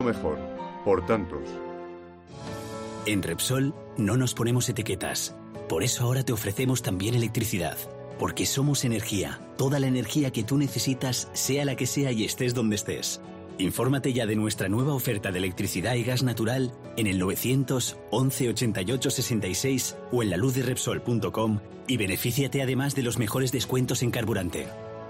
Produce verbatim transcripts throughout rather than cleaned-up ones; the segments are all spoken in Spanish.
Mejor, por tantos. En Repsol no nos ponemos etiquetas. Por eso ahora te ofrecemos también electricidad. Porque somos energía. Toda la energía que tú necesitas, sea la que sea y estés donde estés. Infórmate ya de nuestra nueva oferta de electricidad y gas natural en el novecientos once ochenta y ocho sesenta y seis o en la luz de repsol punto com y benefíciate además de los mejores descuentos en carburante.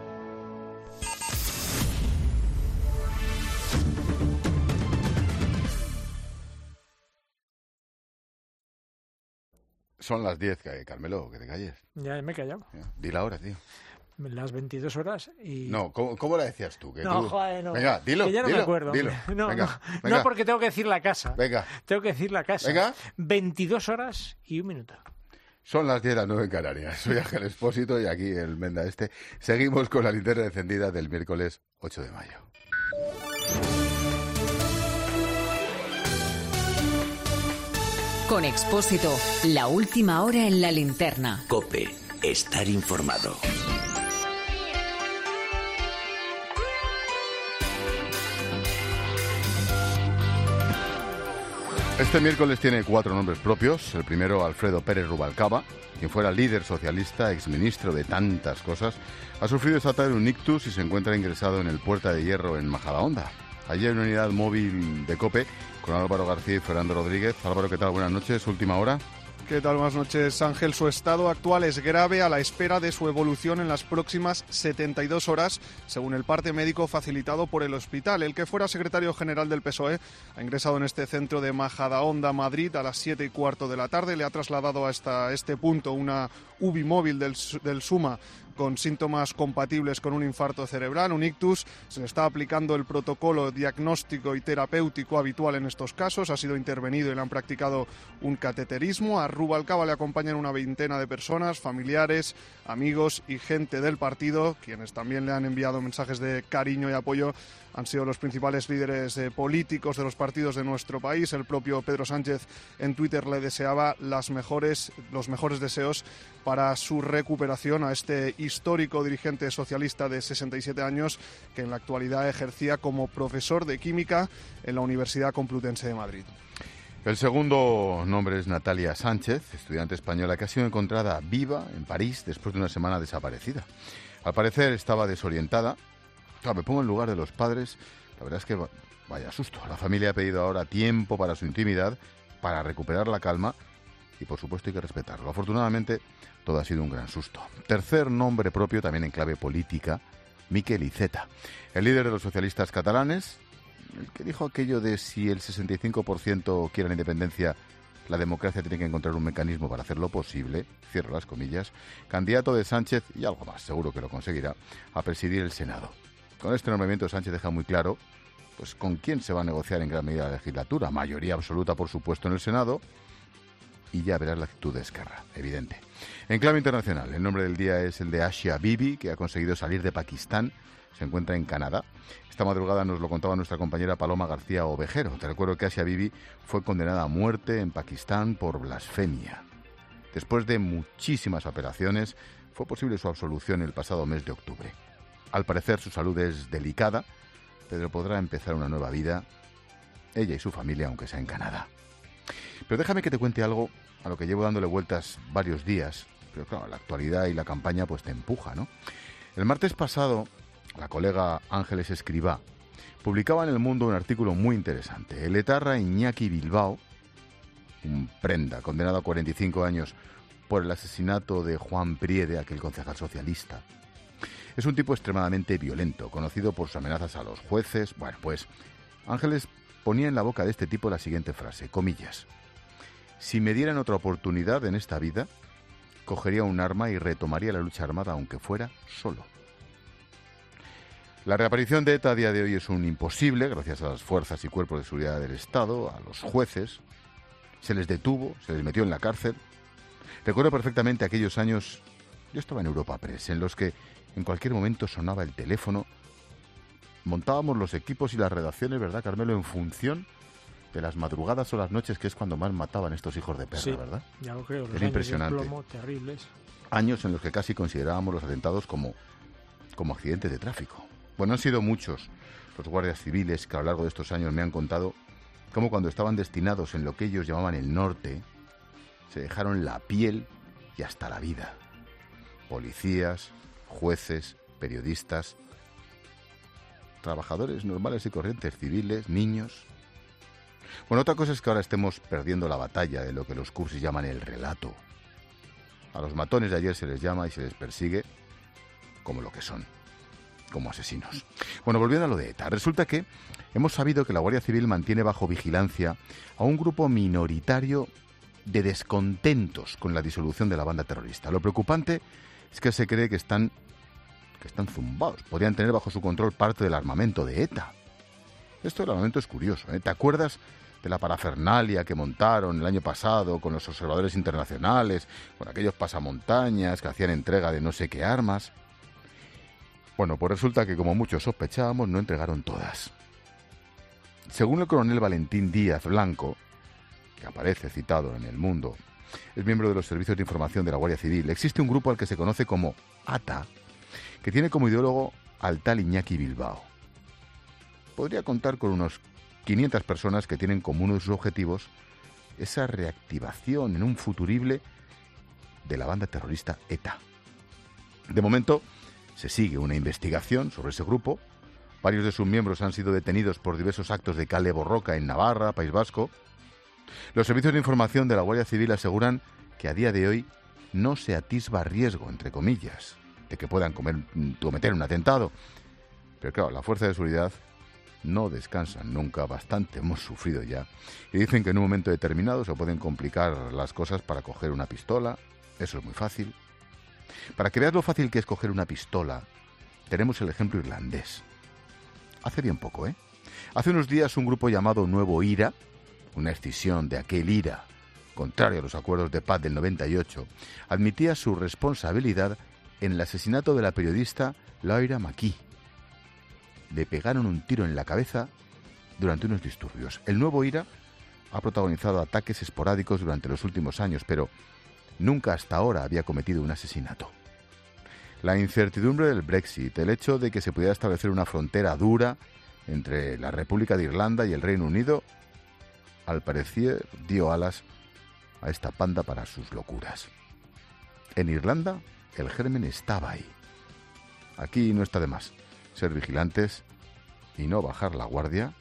Son las diez, Carmelo, que te calles. Ya me he callado. Di la hora, tío. Las veintidós horas y... No, ¿cómo, cómo la decías tú? Que no, tú... joder, no. Venga, dilo, que ya no dilo, me acuerdo. Dilo. No, venga, no, venga. no, porque tengo que decir la casa. Venga. Tengo que decir la casa. Venga. veintidós horas y un minuto. Son las diez, las nueve en Canarias. Soy Ángel Expósito y aquí el Menda Este. Seguimos con la linterna encendida del miércoles ocho de mayo. Con Expósito, la última hora en la linterna. COPE, estar informado. Este miércoles tiene cuatro nombres propios. El primero, Alfredo Pérez Rubalcaba, quien fuera líder socialista, exministro de tantas cosas, ha sufrido esta tarde un ictus y se encuentra ingresado en el Puerta de Hierro en Majadahonda. Allí hay una unidad móvil de COPE con Álvaro García y Fernando Rodríguez. Álvaro, ¿qué tal? Buenas noches. Última hora. ¿Qué tal? Buenas noches, Ángel. Su estado actual es grave a la espera de su evolución en las próximas setenta y dos horas, según el parte médico facilitado por el hospital. El que fuera secretario general del P S O E ha ingresado en este centro de Majadahonda, Madrid, a las siete y cuarto de la tarde. Le ha trasladado hasta este punto una U B I móvil del, del SUMA con síntomas compatibles con un infarto cerebral, un ictus. Se le está aplicando el protocolo diagnóstico y terapéutico habitual en estos casos. Ha sido intervenido y le han practicado un cateterismo. A Rubalcaba le acompañan una veintena de personas, familiares, amigos y gente del partido, quienes también le han enviado mensajes de cariño y apoyo. Han sido los principales líderes eh, políticos de los partidos de nuestro país. El propio Pedro Sánchez en Twitter le deseaba las mejores, los mejores deseos para su recuperación a este histórico dirigente socialista de sesenta y siete años que en la actualidad ejercía como profesor de química en la Universidad Complutense de Madrid. El segundo nombre es Natalia Sánchez, estudiante española que ha sido encontrada viva en París después de una semana desaparecida. Al parecer estaba desorientada. Claro, me pongo en lugar de los padres. La verdad es que vaya susto. La familia ha pedido ahora tiempo para su intimidad, para recuperar la calma y por supuesto hay que respetarlo. Afortunadamente todo ha sido un gran susto. Tercer nombre propio también en clave política, Miquel Iceta, el líder de los socialistas catalanes, el que dijo aquello de si el sesenta y cinco por ciento quiere la independencia, la democracia tiene que encontrar un mecanismo para hacerlo posible, cierro las comillas, candidato de Sánchez, y algo más, seguro que lo conseguirá, a presidir el Senado. Con este nombramiento Sánchez deja muy claro pues con quién se va a negociar en gran medida la legislatura, mayoría absoluta por supuesto en el Senado, y ya verás la actitud de Esquerra, evidente. En clave internacional, el nombre del día es el de Asia Bibi, que ha conseguido salir de Pakistán, se encuentra en Canadá. Esta madrugada nos lo contaba nuestra compañera Paloma García Ovejero. Te recuerdo que Asia Bibi fue condenada a muerte en Pakistán por blasfemia. Después de muchísimas apelaciones, fue posible su absolución el pasado mes de octubre. Al parecer su salud es delicada, pero podrá empezar una nueva vida, ella y su familia, aunque sea en Canadá. Pero déjame que te cuente algo a lo que llevo dándole vueltas varios días, pero claro, la actualidad y la campaña pues te empuja, ¿no? El martes pasado, la colega Ángeles Escribá publicaba en El Mundo un artículo muy interesante. El etarra Iñaki Bilbao, un prenda condenado a cuarenta y cinco años por el asesinato de Juan Priede, aquel concejal socialista, es un tipo extremadamente violento, conocido por sus amenazas a los jueces. Bueno, pues Ángeles ponía en la boca de este tipo la siguiente frase, comillas: si me dieran otra oportunidad en esta vida, cogería un arma y retomaría la lucha armada aunque fuera solo. La reaparición de ETA a día de hoy es un imposible, gracias a las fuerzas y cuerpos de seguridad del Estado, a los jueces. Se les detuvo, se les metió en la cárcel. Recuerdo perfectamente aquellos años, yo estaba en Europa Press, en los que en cualquier momento sonaba el teléfono. Montábamos los equipos y las redacciones, ¿verdad, Carmelo?, en función de las madrugadas o las noches, que es cuando más mataban estos hijos de perra, sí, ¿verdad? Ya lo creo. Los Era impresionante. años de plomo terribles. Años en los que casi considerábamos los atentados como, como accidentes de tráfico. Bueno, han sido muchos los guardias civiles que a lo largo de estos años me han contado cómo cuando estaban destinados en lo que ellos llamaban el norte, se dejaron la piel y hasta la vida. Policías, jueces, periodistas, trabajadores normales y corrientes, civiles, niños. Bueno, otra cosa es que ahora estemos perdiendo la batalla de lo que los cursis llaman el relato. A los matones de ayer se les llama y se les persigue como lo que son, como asesinos. Bueno, volviendo a lo de ETA, resulta que hemos sabido que la Guardia Civil mantiene bajo vigilancia a un grupo minoritario de descontentos con la disolución de la banda terrorista. Lo preocupante es que se cree que están, que están zumbados. Podrían tener bajo su control parte del armamento de ETA. Esto del armamento es curioso, ¿eh? ¿Te acuerdas de la parafernalia que montaron el año pasado con los observadores internacionales, con aquellos pasamontañas que hacían entrega de no sé qué armas? Bueno, pues resulta que, como muchos sospechábamos, no entregaron todas. Según el coronel Valentín Díaz Blanco, que aparece citado en El Mundo, es miembro de los servicios de información de la Guardia Civil, existe un grupo al que se conoce como ATA, que tiene como ideólogo al tal Iñaki Bilbao. Podría contar con unos quinientas personas que tienen como uno de sus objetivos esa reactivación en un futurible de la banda terrorista ETA. De momento, se sigue una investigación sobre ese grupo. Varios de sus miembros han sido detenidos por diversos actos de kale borroka en Navarra, País Vasco. Los servicios de información de la Guardia Civil aseguran que a día de hoy no se atisba riesgo, entre comillas, de que puedan comer, cometer un atentado. Pero claro, la fuerza de seguridad no descansan nunca, bastante hemos sufrido ya. Y dicen que en un momento determinado se pueden complicar las cosas para coger una pistola. Eso es muy fácil. Para que veas lo fácil que es coger una pistola, tenemos el ejemplo irlandés. Hace bien poco, ¿eh? Hace unos días un grupo llamado Nuevo IRA, una escisión de aquel IRA, contrario a los acuerdos de paz del noventa y ocho, admitía su responsabilidad en el asesinato de la periodista Laura McKee. Le pegaron un tiro en la cabeza durante unos disturbios. El Nuevo IRA ha protagonizado ataques esporádicos durante los últimos años, pero nunca hasta ahora había cometido un asesinato. La incertidumbre del Brexit, el hecho de que se pudiera establecer una frontera dura entre la República de Irlanda y el Reino Unido, al parecer dio alas a esta panda para sus locuras. En Irlanda, el germen estaba ahí. Aquí no está de más ser vigilantes y no bajar la guardia,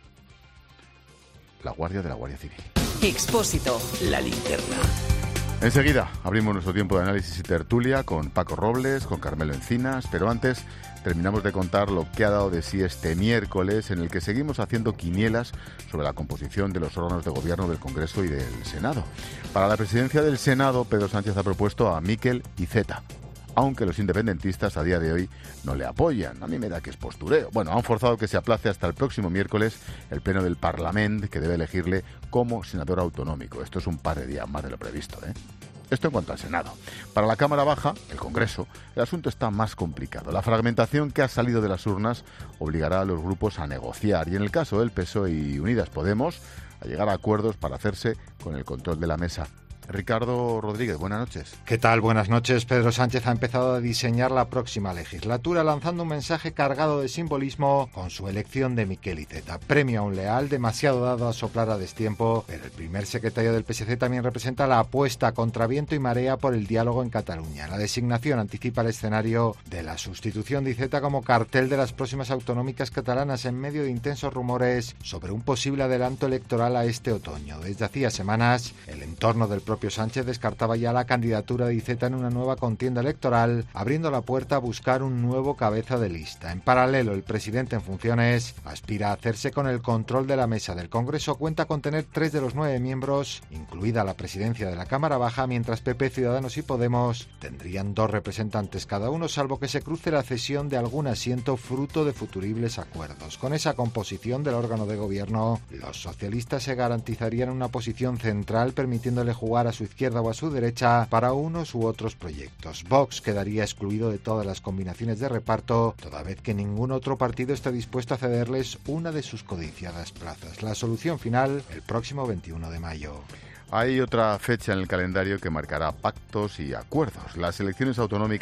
la guardia de la Guardia Civil. Expósito. La linterna. Enseguida abrimos nuestro tiempo de análisis y tertulia con Paco Robles, con Carmelo Encinas, pero antes terminamos de contar lo que ha dado de sí este miércoles, en el que seguimos haciendo quinielas sobre la composición de los órganos de gobierno del Congreso y del Senado. Para la presidencia del Senado, Pedro Sánchez ha propuesto a Miquel Iceta, aunque los independentistas a día de hoy no le apoyan. A mí me da que es postureo. Bueno, han forzado que se aplace hasta el próximo miércoles el pleno del Parlamento, que debe elegirle como senador autonómico. Esto es un par de días más de lo previsto, ¿eh? Esto en cuanto al Senado. Para la Cámara Baja, el Congreso, el asunto está más complicado. La fragmentación que ha salido de las urnas obligará a los grupos a negociar y, en el caso del P S O E y Unidas Podemos, a llegar a acuerdos para hacerse con el control de la mesa. Ricardo Rodríguez, buenas noches. ¿Qué tal? Buenas noches. Pedro Sánchez ha empezado a diseñar la próxima legislatura lanzando un mensaje cargado de simbolismo con su elección de Miquel Iceta. Premio a un leal demasiado dado a soplar a destiempo, pero el primer secretario del P S C también representa la apuesta contra viento y marea por el diálogo en Cataluña. La designación anticipa el escenario de la sustitución de Iceta como cartel de las próximas autonómicas catalanas en medio de intensos rumores sobre un posible adelanto electoral a este otoño. Desde hacía semanas, el entorno del propio Sánchez descartaba ya la candidatura de Iceta en una nueva contienda electoral, abriendo la puerta a buscar un nuevo cabeza de lista. En paralelo, el presidente en funciones aspira a hacerse con el control de la mesa del Congreso. Cuenta con tener tres de los nueve miembros, incluida la presidencia de la Cámara Baja, mientras P P, Ciudadanos y Podemos tendrían dos representantes cada uno, salvo que se cruce la cesión de algún asiento fruto de futuribles acuerdos. Con esa composición del órgano de gobierno, los socialistas se garantizarían una posición central, permitiéndole jugar a su izquierda o a su derecha para unos u otros proyectos. Vox quedaría excluido de todas las combinaciones de reparto, toda vez que ningún otro partido está dispuesto a cederles una de sus codiciadas plazas. La solución final, el próximo veintiuno de mayo. Hay otra fecha en el calendario que marcará pactos y acuerdos. Las elecciones autonómicas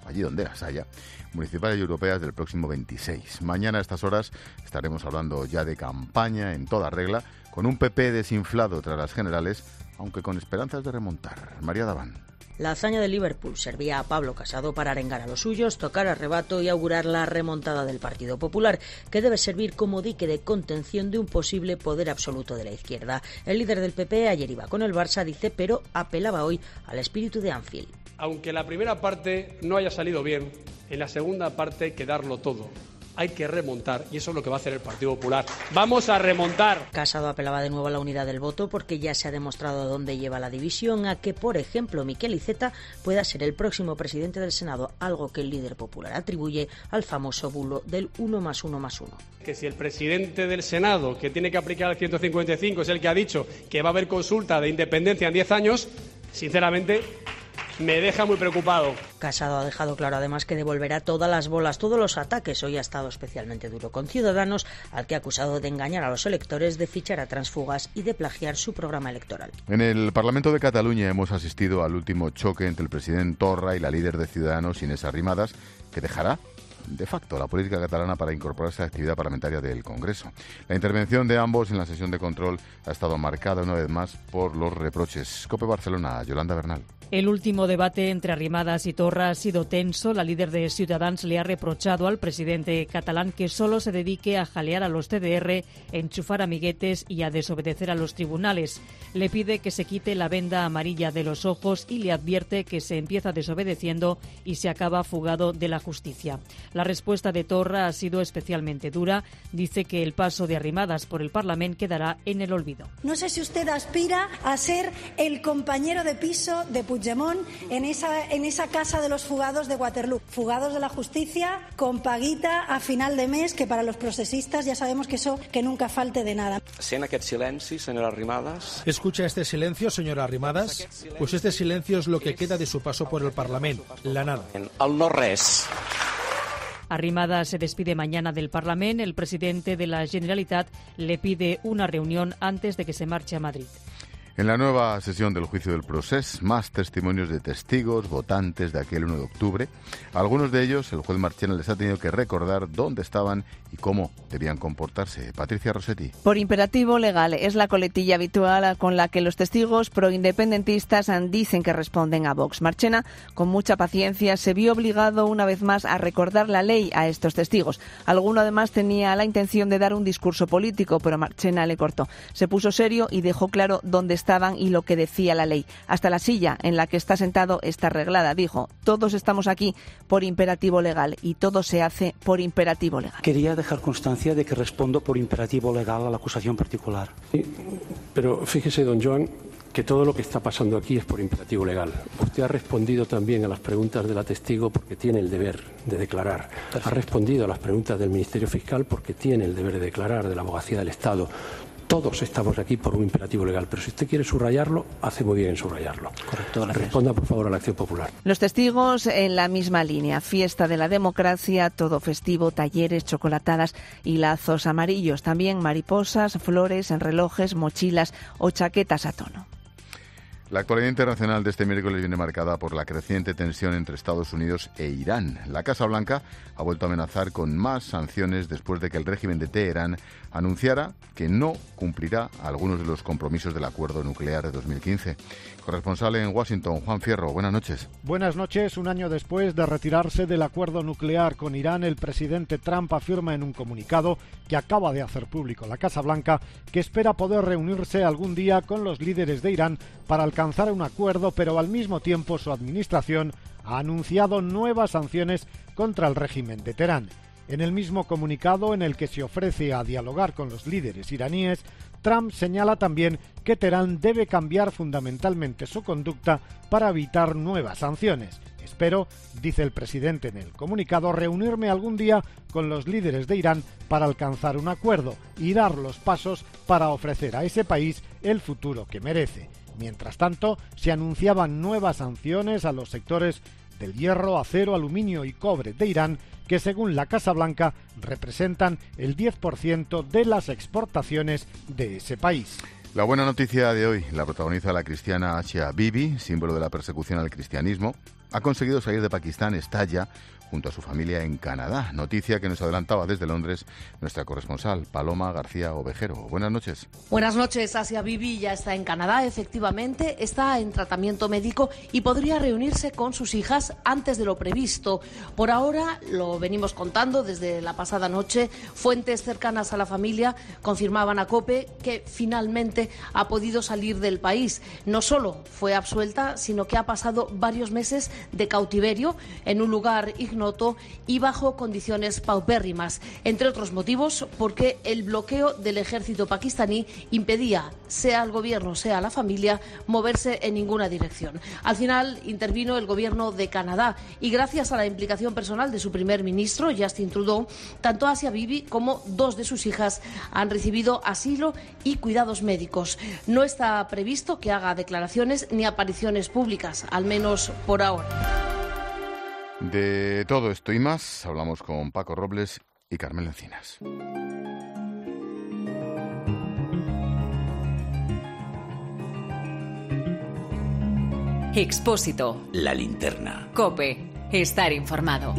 allí donde las haya, municipales y europeas del próximo veintiséis. Mañana a estas horas estaremos hablando ya de campaña en toda regla, con un P P desinflado tras las generales, aunque con esperanzas de remontar. María Daván. La hazaña de Liverpool servía a Pablo Casado para arengar a los suyos, tocar arrebato y augurar la remontada del Partido Popular, que debe servir como dique de contención de un posible poder absoluto de la izquierda. El líder del P P ayer iba con el Barça, dice, pero apelaba hoy al espíritu de Anfield. Aunque la primera parte no haya salido bien, en la segunda parte hay que darlo todo. Hay que remontar, y eso es lo que va a hacer el Partido Popular. ¡Vamos a remontar! Casado apelaba de nuevo a la unidad del voto porque ya se ha demostrado a dónde lleva la división, a que, por ejemplo, Miquel Iceta pueda ser el próximo presidente del Senado, algo que el líder popular atribuye al famoso bulo del uno más uno más uno. Que si el presidente del Senado, que tiene que aplicar el ciento cincuenta y cinco, es el que ha dicho que va a haber consulta de independencia en diez años, sinceramente me deja muy preocupado. Casado ha dejado claro además que devolverá todas las bolas, todos los ataques. Hoy ha estado especialmente duro con Ciudadanos, al que ha acusado de engañar a los electores, de fichar a transfugas y de plagiar su programa electoral. En el Parlamento de Cataluña hemos asistido al último choque entre el presidente Torra y la líder de Ciudadanos, Inés Arrimadas, que dejará de facto la política catalana para incorporarse a la actividad parlamentaria del Congreso. La intervención de ambos en la sesión de control ha estado marcada una vez más por los reproches. COPE Barcelona, Yolanda Bernal. El último debate entre Arrimadas y Torra ha sido tenso. La líder de Ciudadanos le ha reprochado al presidente catalán que solo se dedique a jalear a los C D R, enchufar amiguetes y a desobedecer a los tribunales. Le pide que se quite la venda amarilla de los ojos y le advierte que se empieza desobedeciendo y se acaba fugado de la justicia. La respuesta de Torra ha sido especialmente dura. Dice que el paso de Arrimadas por el Parlamento quedará en el olvido. No sé si usted aspira a ser el compañero de piso de Puigdemont en esa, en esa casa de los fugados de Waterloo. Fugados de la justicia, con paguita a final de mes, que para los procesistas ya sabemos que eso que nunca falte de nada. Sent aquest silenci, señora Arrimadas. ¿Escucha este silencio, señora Arrimadas? Pues este silencio es lo que queda de su paso por el Parlamento, la nada. El no res. Arrimadas se despide mañana del Parlamento. El presidente de la Generalitat le pide una reunión antes de que se marche a Madrid. En la nueva sesión del juicio del Procés, más testimonios de testigos, votantes de aquel uno de octubre. A algunos de ellos, el juez Marchena les ha tenido que recordar dónde estaban y cómo debían comportarse. Patricia Rossetti. Por imperativo legal es la coletilla habitual con la que los testigos proindependentistas dicen que responden a Vox. Marchena, con mucha paciencia, se vio obligado una vez más a recordar la ley a estos testigos. Alguno además tenía la intención de dar un discurso político, pero Marchena le cortó. Se puso serio y dejó claro dónde estaban y lo que decía la ley. Hasta la silla en la que está sentado está arreglada. Dijo, todos estamos aquí por imperativo legal y todo se hace por imperativo legal. Quería dejar constancia de que respondo por imperativo legal a la acusación particular. Sí, pero fíjese, don Joan, que todo lo que está pasando aquí es por imperativo legal. Usted ha respondido también a las preguntas de la testigo porque tiene el deber de declarar. Perfecto. Ha respondido a las preguntas del Ministerio Fiscal porque tiene el deber de declarar, de la Abogacía del Estado. Todos estamos aquí por un imperativo legal, pero si usted quiere subrayarlo, hace muy bien en subrayarlo. Correcto, gracias. Responda, por favor, a la acción popular. Los testigos en la misma línea. Fiesta de la democracia, todo festivo, talleres, chocolatadas y lazos amarillos. También mariposas, flores en relojes, mochilas o chaquetas a tono. La actualidad internacional de este miércoles viene marcada por la creciente tensión entre Estados Unidos e Irán. La Casa Blanca ha vuelto a amenazar con más sanciones después de que el régimen de Teherán anunciara que no cumplirá algunos de los compromisos del acuerdo nuclear de dos mil quince. Corresponsal en Washington, Juan Fierro, buenas noches. Buenas noches. Un año después de retirarse del acuerdo nuclear con Irán, el presidente Trump afirma en un comunicado que acaba de hacer público la Casa Blanca que espera poder reunirse algún día con los líderes de Irán para alcanzar un acuerdo, pero al mismo tiempo su administración ha anunciado nuevas sanciones contra el régimen de Teherán. En el mismo comunicado en el que se ofrece a dialogar con los líderes iraníes, Trump señala también que Teherán debe cambiar fundamentalmente su conducta para evitar nuevas sanciones. Espero, dice el presidente en el comunicado, reunirme algún día con los líderes de Irán para alcanzar un acuerdo y dar los pasos para ofrecer a ese país el futuro que merece. Mientras tanto, se anunciaban nuevas sanciones a los sectores del hierro, acero, aluminio y cobre de Irán, que según la Casa Blanca representan el diez por ciento de las exportaciones de ese país. La buena noticia de hoy la protagoniza la cristiana Asia Bibi, símbolo de la persecución al cristianismo. ha conseguido salir de Pakistán, está ya junto a su familia en Canadá. Noticia que nos adelantaba desde Londres nuestra corresponsal, Paloma García Ovejero. Buenas noches. Buenas noches. Asia Bibi ya está en Canadá, efectivamente, está en tratamiento médico y podría reunirse con sus hijas antes de lo previsto. Por ahora, lo venimos contando desde la pasada noche, fuentes cercanas a la familia confirmaban a COPE que finalmente ha podido salir del país. No solo fue absuelta, sino que ha pasado varios meses de cautiverio en un lugar ignorado y bajo condiciones paupérrimas, entre otros motivos porque el bloqueo del ejército pakistaní impedía, sea al gobierno, sea a la familia, moverse en ninguna dirección. Al final intervino el gobierno de Canadá y gracias a la implicación personal de su primer ministro, Justin Trudeau, tanto Asia Bibi como dos de sus hijas han recibido asilo y cuidados médicos. No está previsto que haga declaraciones ni apariciones públicas, al menos por ahora. De todo esto y más hablamos con Paco Robles y Carmelo Encinas. Expósito. La linterna. COPE. Estar informado.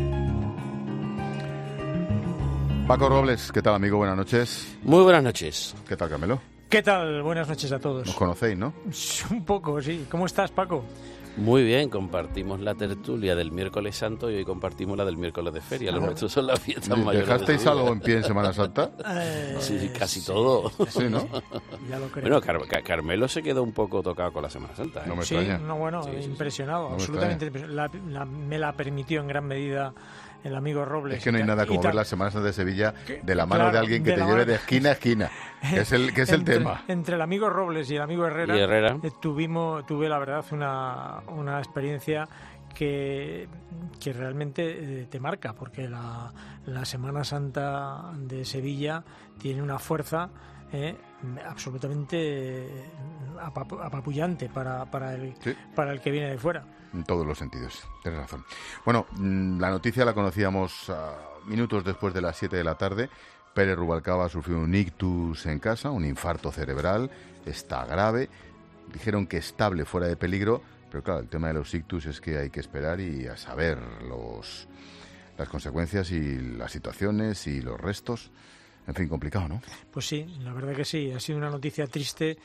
Paco Robles, ¿qué tal, amigo? Buenas noches. Muy buenas noches. ¿Qué tal, Carmelo? ¿Qué tal? Buenas noches a todos. Nos conocéis, ¿no? Un poco, sí. ¿Cómo estás, Paco? Muy bien, compartimos la tertulia del miércoles santo y hoy compartimos la del miércoles de feria. Los nuestros son las fiestas mayores. ¿Dejasteis algo en pie en Semana Santa? Eh, sí, casi sí, todo. Sí, ¿no? Ya lo creo. Bueno, Car Carmelo se quedó un poco tocado con la Semana Santa. ¿eh? No me sí, extraña. no, bueno, sí, sí, impresionado, sí. absolutamente. No me, la, la, me la permitió en gran medida el amigo Robles. Es que no hay nada como ver las Semanas Santas de Sevilla de la mano claro, de alguien que de te lleve mano... de esquina a esquina. Que es el, que es entre, el tema. Entre el amigo Robles y el amigo Herrera, ¿Y Herrera? Eh, tuvimos, tuve la verdad una, una experiencia que, que realmente eh, te marca, porque la, la Semana Santa de Sevilla tiene una fuerza eh, absolutamente apapu apabullante para, para, el, sí. para el que viene de fuera. En todos los sentidos, tienes razón. Bueno, la noticia la conocíamos uh, minutos después de las siete de la tarde. Pérez Rubalcaba sufrió un ictus en casa, un infarto cerebral, está grave. Dijeron que estable, fuera de peligro, pero claro, el tema de los ictus es que hay que esperar y a saber los, las consecuencias y las situaciones y los restos. En fin, complicado, ¿no? Pues sí, la verdad que sí, ha sido una noticia triste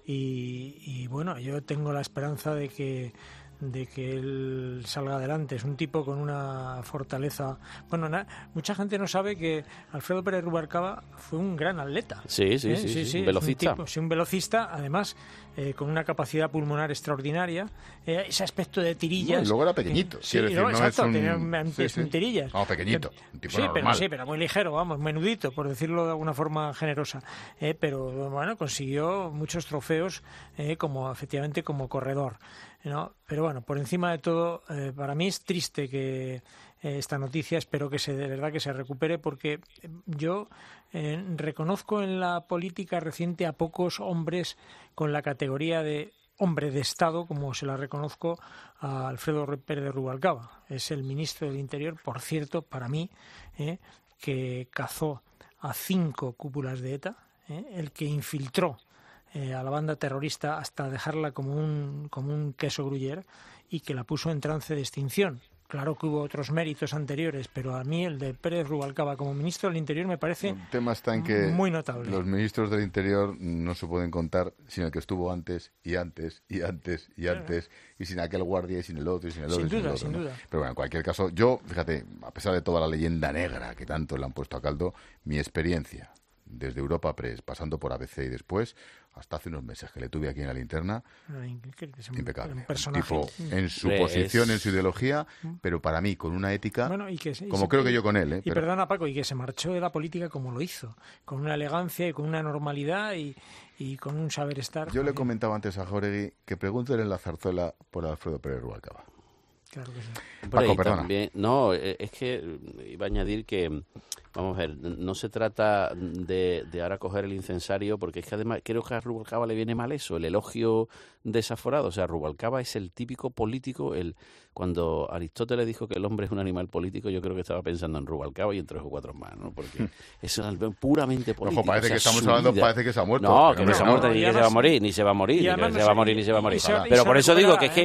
y, y bueno, yo tengo la esperanza de que de que él salga adelante. Es un tipo con una fortaleza. Bueno, na, mucha gente no sabe que Alfredo Pérez Rubalcaba fue un gran atleta. Sí, sí, ¿eh? sí, sí, sí, un velocista. Un tipo, sí, un velocista, además, eh, con una capacidad pulmonar extraordinaria. Eh, ese aspecto de tirillas. No, y luego era pequeñito. Sí, decir, no, no exacto, es un... tenía un, sí, sí. un tirillas. No, pequeñito, un tipo sí, normal. pero sí, pero muy ligero, vamos, menudito, por decirlo de alguna forma generosa. Eh, pero bueno, consiguió muchos trofeos, eh, como efectivamente como corredor, ¿no? Pero bueno, por encima de todo, eh, para mí es triste que eh, esta noticia, espero que se de verdad que se recupere, porque yo eh, reconozco en la política reciente a pocos hombres con la categoría de hombre de Estado, como se la reconozco a Alfredo Pérez Rubalcaba. Es el ministro del Interior, por cierto, para mí, eh, que cazó a cinco cúpulas de ETA, eh, el que infiltró Eh, a la banda terrorista hasta dejarla como un, como un queso gruyère y que la puso en trance de extinción. Claro que hubo otros méritos anteriores, pero a mí el de Pérez Rubalcaba como ministro del Interior me parece el tema está en que muy notable. Los ministros del Interior no se pueden contar sin el que estuvo antes y antes y antes y antes y sin aquel guardia y sin el otro y sin el otro. Sin y sin duda, el otro, sin ¿no? duda. Pero bueno, en cualquier caso, yo, fíjate, a pesar de toda la leyenda negra que tanto le han puesto a caldo, mi experiencia desde Europa Press, pasando por A B C y después, hasta hace unos meses que le tuve aquí en la linterna, impecable. Un personaje. tipo en su Es... posición, en su ideología, pero para mí con una ética, bueno, y que, y como se, creo que yo con él. ¿eh? Y pero... perdona, Paco, y que se marchó de la política como lo hizo, con una elegancia y con una normalidad y, y con un saber estar. Yo le comentaba antes a Jáuregui que pregúntele en la zarzuela por Alfredo Pérez Rubalcaba. Claro que sí. Paco, perdona. También, no, es que iba a añadir que, vamos a ver, no se trata de, de ahora coger el incensario, porque es que además creo que a Rubalcaba le viene mal eso, el elogio desaforado. O sea, Rubalcaba es el típico político, el cuando Aristóteles dijo que el hombre es un animal político, yo creo que estaba pensando en Rubalcaba y en tres o cuatro más, ¿no? Porque eso es puramente político. Ojo, parece o sea, que estamos hablando, vida. parece que se ha muerto. No, que no, no se ha muerto, ni que se va a morir, ni se va a morir, ni que se va a morir, ni se va a morir. Pero por eso digo que es que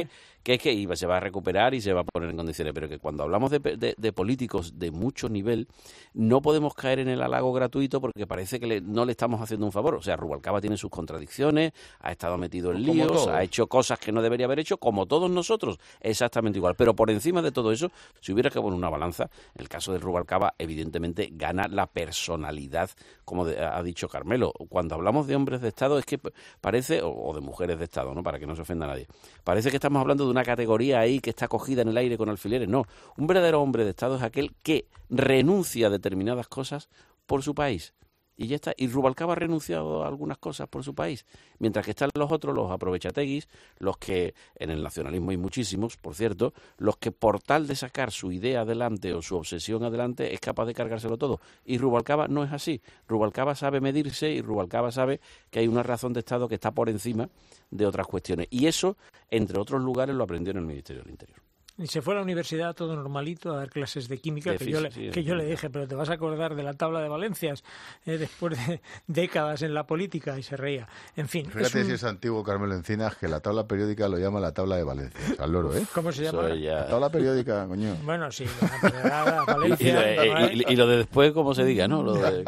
que es que iba, se va a recuperar y se va a poner en condiciones, pero que cuando hablamos de, de, de políticos de mucho nivel, no podemos caer en el halago gratuito porque parece que le, no le estamos haciendo un favor. O sea, Rubalcaba tiene sus contradicciones, ha estado metido en líos, ha hecho cosas que no debería haber hecho, como todos nosotros, exactamente igual. Pero por encima de todo eso, si hubiera que poner una balanza, en el caso de Rubalcaba, evidentemente gana la personalidad, como de, ha dicho Carmelo. Cuando hablamos de hombres de Estado, es que parece, o, o de mujeres de Estado, ¿no? Para que no se ofenda a nadie, parece que estamos hablando de una categoría ahí que está cogida en el aire con alfileres. No, un verdadero hombre de Estado es aquel que renuncia a determinadas cosas por su país. Y ya está. Y Rubalcaba ha renunciado a algunas cosas por su país. Mientras que están los otros, los aprovechateguis, los que, en el nacionalismo hay muchísimos, por cierto, los que por tal de sacar su idea adelante o su obsesión adelante es capaz de cargárselo todo. Y Rubalcaba no es así. Rubalcaba sabe medirse y Rubalcaba sabe que hay una razón de Estado que está por encima de otras cuestiones. Y eso, entre otros lugares, lo aprendió en el Ministerio del Interior. Y se fue a la universidad todo normalito a dar clases de química, de que, yo le, sí, que yo le dije, pero te vas a acordar de la tabla de valencias eh, después de décadas en la política, y se reía. En fin. Fíjate es un... si es antiguo Carmelo Encinas, que la tabla periódica lo llama la tabla de valencias, al loro, ¿eh? ¿Cómo se llama? Ya... La tabla periódica, coño. Bueno, sí, la Valencia. y, y, y, y lo de después, como se diga, ¿no? Lo de...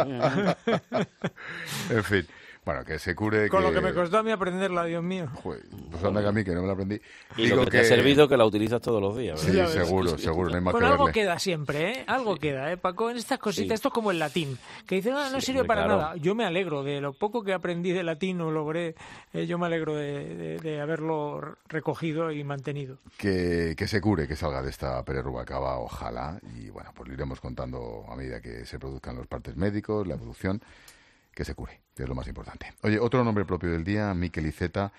En fin. Bueno, que se cure... Con que... lo que me costó a mí aprenderla, Dios mío. Joder, pues anda que a mí, que no me la aprendí. Y Digo lo que, que te ha servido que la utilizas todos los días. Sí, seguro, seguro, no hay más bueno, que algo verle. queda siempre, ¿eh? Algo sí. queda, ¿eh, Paco? En estas cositas, sí. Esto es como el latín, que dicen, ah, no sí, sirve para claro. nada. Yo me alegro de lo poco que aprendí de latín, o logré, eh, yo me alegro de, de, de haberlo recogido y mantenido. Que, que se cure, que salga de esta Pérez Rubalcaba, ojalá. Y bueno, pues lo iremos contando a medida que se produzcan los partes médicos, la evolución. Que se cure, que es lo más importante. Oye, otro nombre propio del día, Miquel Iceta.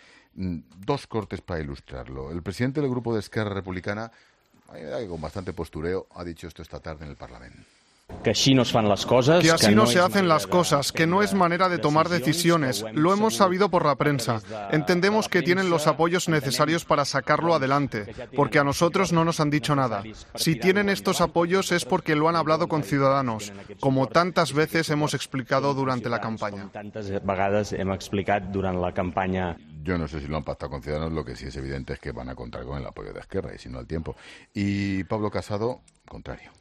Dos cortes para ilustrarlo. El presidente del grupo de Esquerra Republicana, a mí me da que con bastante postureo, ha dicho esto esta tarde en el Parlamento. Que así no se fan las cosas. Que así que no, no se hacen las cosas, que no es manera de tomar decisiones. Lo hemos sabido por la prensa. Entendemos que tienen los apoyos necesarios para sacarlo adelante, porque a nosotros no nos han dicho nada. Si tienen estos apoyos es porque lo han hablado con Ciudadanos, como tantas veces hemos explicado durante la campaña. Tantas vegades hemos explicado durante la campaña. Yo no sé si lo han pactado con Ciudadanos, lo que sí es evidente es que van a contar con el apoyo de Esquerra, y si no al tiempo. Y Pablo Casado, contrario.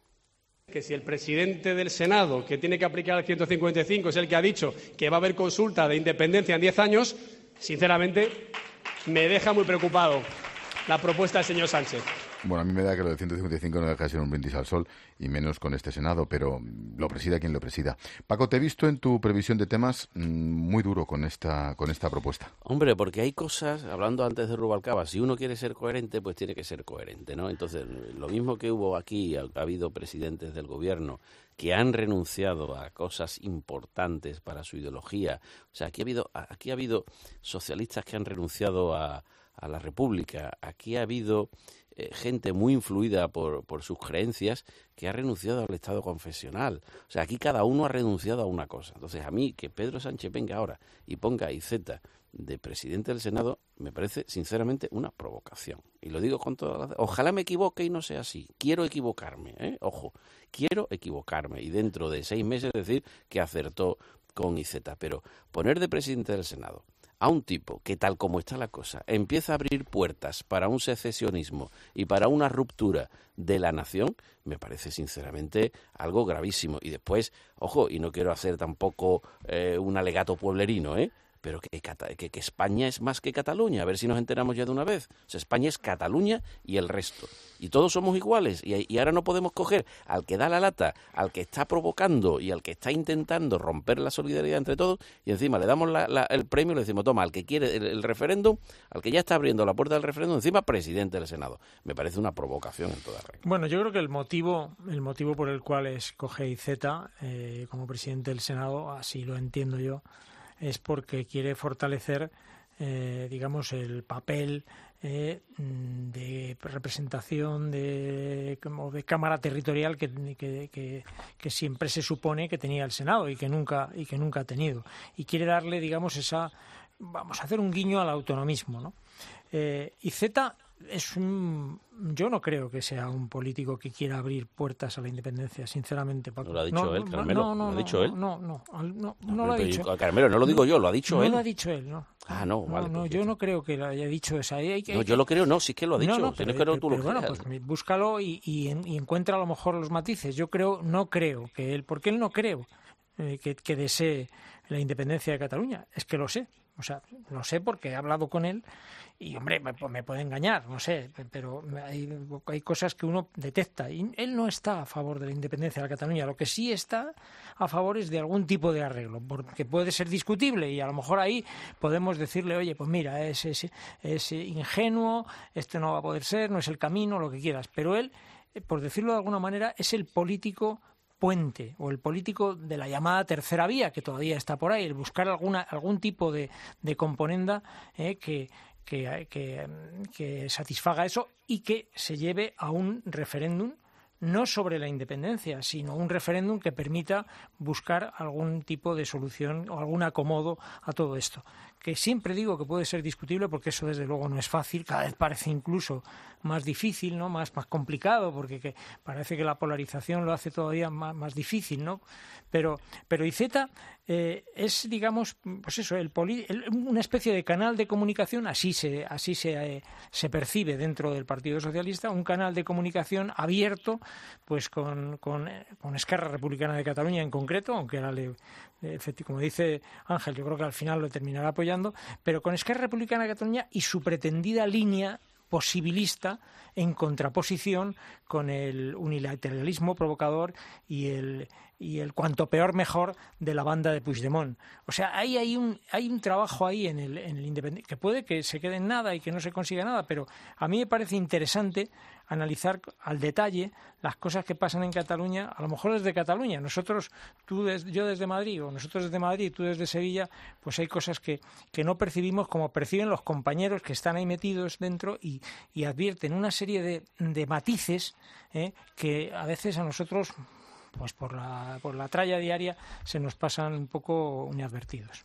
Que si el presidente del Senado, que tiene que aplicar el ciento cincuenta y cinco, es el que ha dicho que va a haber consulta de independencia en diez años, sinceramente me deja muy preocupado la propuesta del señor Sánchez. Bueno, a mí me da que lo del ciento cincuenta y cinco no deja de ser un brindis al sol, y menos con este Senado, pero lo presida quien lo presida. Paco, te he visto en tu previsión de temas mmm, muy duro con esta con esta propuesta. Hombre, porque hay cosas, hablando antes de Rubalcaba, si uno quiere ser coherente, pues tiene que ser coherente, ¿no? Entonces, lo mismo que hubo aquí, ha, ha habido presidentes del gobierno que han renunciado a cosas importantes para su ideología. O sea, aquí ha habido, aquí ha habido socialistas que han renunciado a, a la República. Aquí ha habido eh, gente muy influida por, por sus creencias que ha renunciado al Estado confesional. O sea, aquí cada uno ha renunciado a una cosa. Entonces, a mí, que Pedro Sánchez venga ahora y ponga a Iceta de presidente del Senado, me parece, sinceramente, una provocación. Y lo digo con toda la... Ojalá me equivoque y no sea así. Quiero equivocarme, ¿eh? Ojo, quiero equivocarme. Y dentro de seis meses decir que acertó con Iceta. Pero poner de presidente del Senado a un tipo que, tal como está la cosa, empieza a abrir puertas para un secesionismo y para una ruptura de la nación, me parece sinceramente algo gravísimo. Y después, ojo, y no quiero hacer tampoco eh, un alegato pueblerino, ¿eh? Pero que, que, que España es más que Cataluña, a ver si nos enteramos ya de una vez. O sea, España es Cataluña y el resto. Y todos somos iguales. Y, y ahora no podemos coger al que da la lata, al que está provocando y al que está intentando romper la solidaridad entre todos, y encima le damos la, la, el premio y le decimos, toma, al que quiere el, el referéndum, al que ya está abriendo la puerta del referéndum, encima presidente del Senado. Me parece una provocación en toda regla. Bueno, yo creo que el motivo, el motivo por el cual escoge Iceta eh, como presidente del Senado, así lo entiendo yo, es porque quiere fortalecer, eh, digamos, el papel eh, de representación de, como de cámara territorial que, que, que, que siempre se supone que tenía el Senado y que nunca y que nunca ha tenido. Y quiere darle, digamos, esa, vamos a hacer un guiño al autonomismo, ¿no? Eh, Iceta es un, yo no creo que sea un político que quiera abrir puertas a la independencia, sinceramente, Paco. No lo ha dicho no, él, Carmelo. No, no, ¿Lo ha no, dicho él? No, no, no, no, no, no lo ha dicho. Carmelo, no lo digo yo, lo ha dicho no él. No lo ha dicho él, no. Ah, no, no, vale. No, yo no creo que lo haya dicho esa. Hay, hay, no, yo lo creo, no, sí que lo ha dicho. No, no, pero, pero, que tú pero lo bueno, creas. pues búscalo y, y, y encuentra a lo mejor los matices. Yo creo, no creo que él, porque él no creo eh, que, que desee la independencia de Cataluña. Es que lo sé. O sea, lo sé porque he hablado con él y, hombre, me, me puede engañar, no sé, pero hay, hay cosas que uno detecta. Y él no está a favor de la independencia de la Cataluña. Lo que sí está a favor es de algún tipo de arreglo, porque puede ser discutible y a lo mejor ahí podemos decirle, oye, pues mira, es, es, es ingenuo, esto no va a poder ser, no es el camino, lo que quieras. Pero él, por decirlo de alguna manera, es el político puente o el político de la llamada tercera vía, que todavía está por ahí, el buscar alguna algún tipo de, de componenda eh, que, que, que, que satisfaga eso y que se lleve a un referéndum no sobre la independencia, sino un referéndum que permita buscar algún tipo de solución o algún acomodo a todo esto. Que siempre digo que puede ser discutible porque eso desde luego no es fácil, cada vez parece incluso más difícil, ¿no? Más, más complicado, porque que parece que la polarización lo hace todavía más, más difícil, ¿no? Pero, pero Iceta eh, es, digamos, pues eso, el poli, el, una especie de canal de comunicación, así se, así se, eh, se percibe dentro del Partido Socialista, un canal de comunicación abierto, pues con, con, con Esquerra Republicana de Cataluña en concreto, aunque ahora le, como dice Ángel, yo creo que al final lo terminará apoyando, pero con Esquerra Republicana de Cataluña y su pretendida línea posibilista en contraposición con el unilateralismo provocador y el y el cuanto peor mejor de la banda de Puigdemont. O sea, hay, hay un hay un trabajo ahí en el en el independiente que puede que se quede en nada y que no se consiga nada, pero a mí me parece interesante analizar al detalle las cosas que pasan en Cataluña, a lo mejor desde Cataluña. Nosotros, tú des, yo desde Madrid, o nosotros desde Madrid, tú desde Sevilla, pues hay cosas que, que no percibimos como perciben los compañeros que están ahí metidos dentro y, y advierten una serie de, de matices eh, que a veces a nosotros, pues por la, por la tralla diaria, se nos pasan un poco inadvertidos.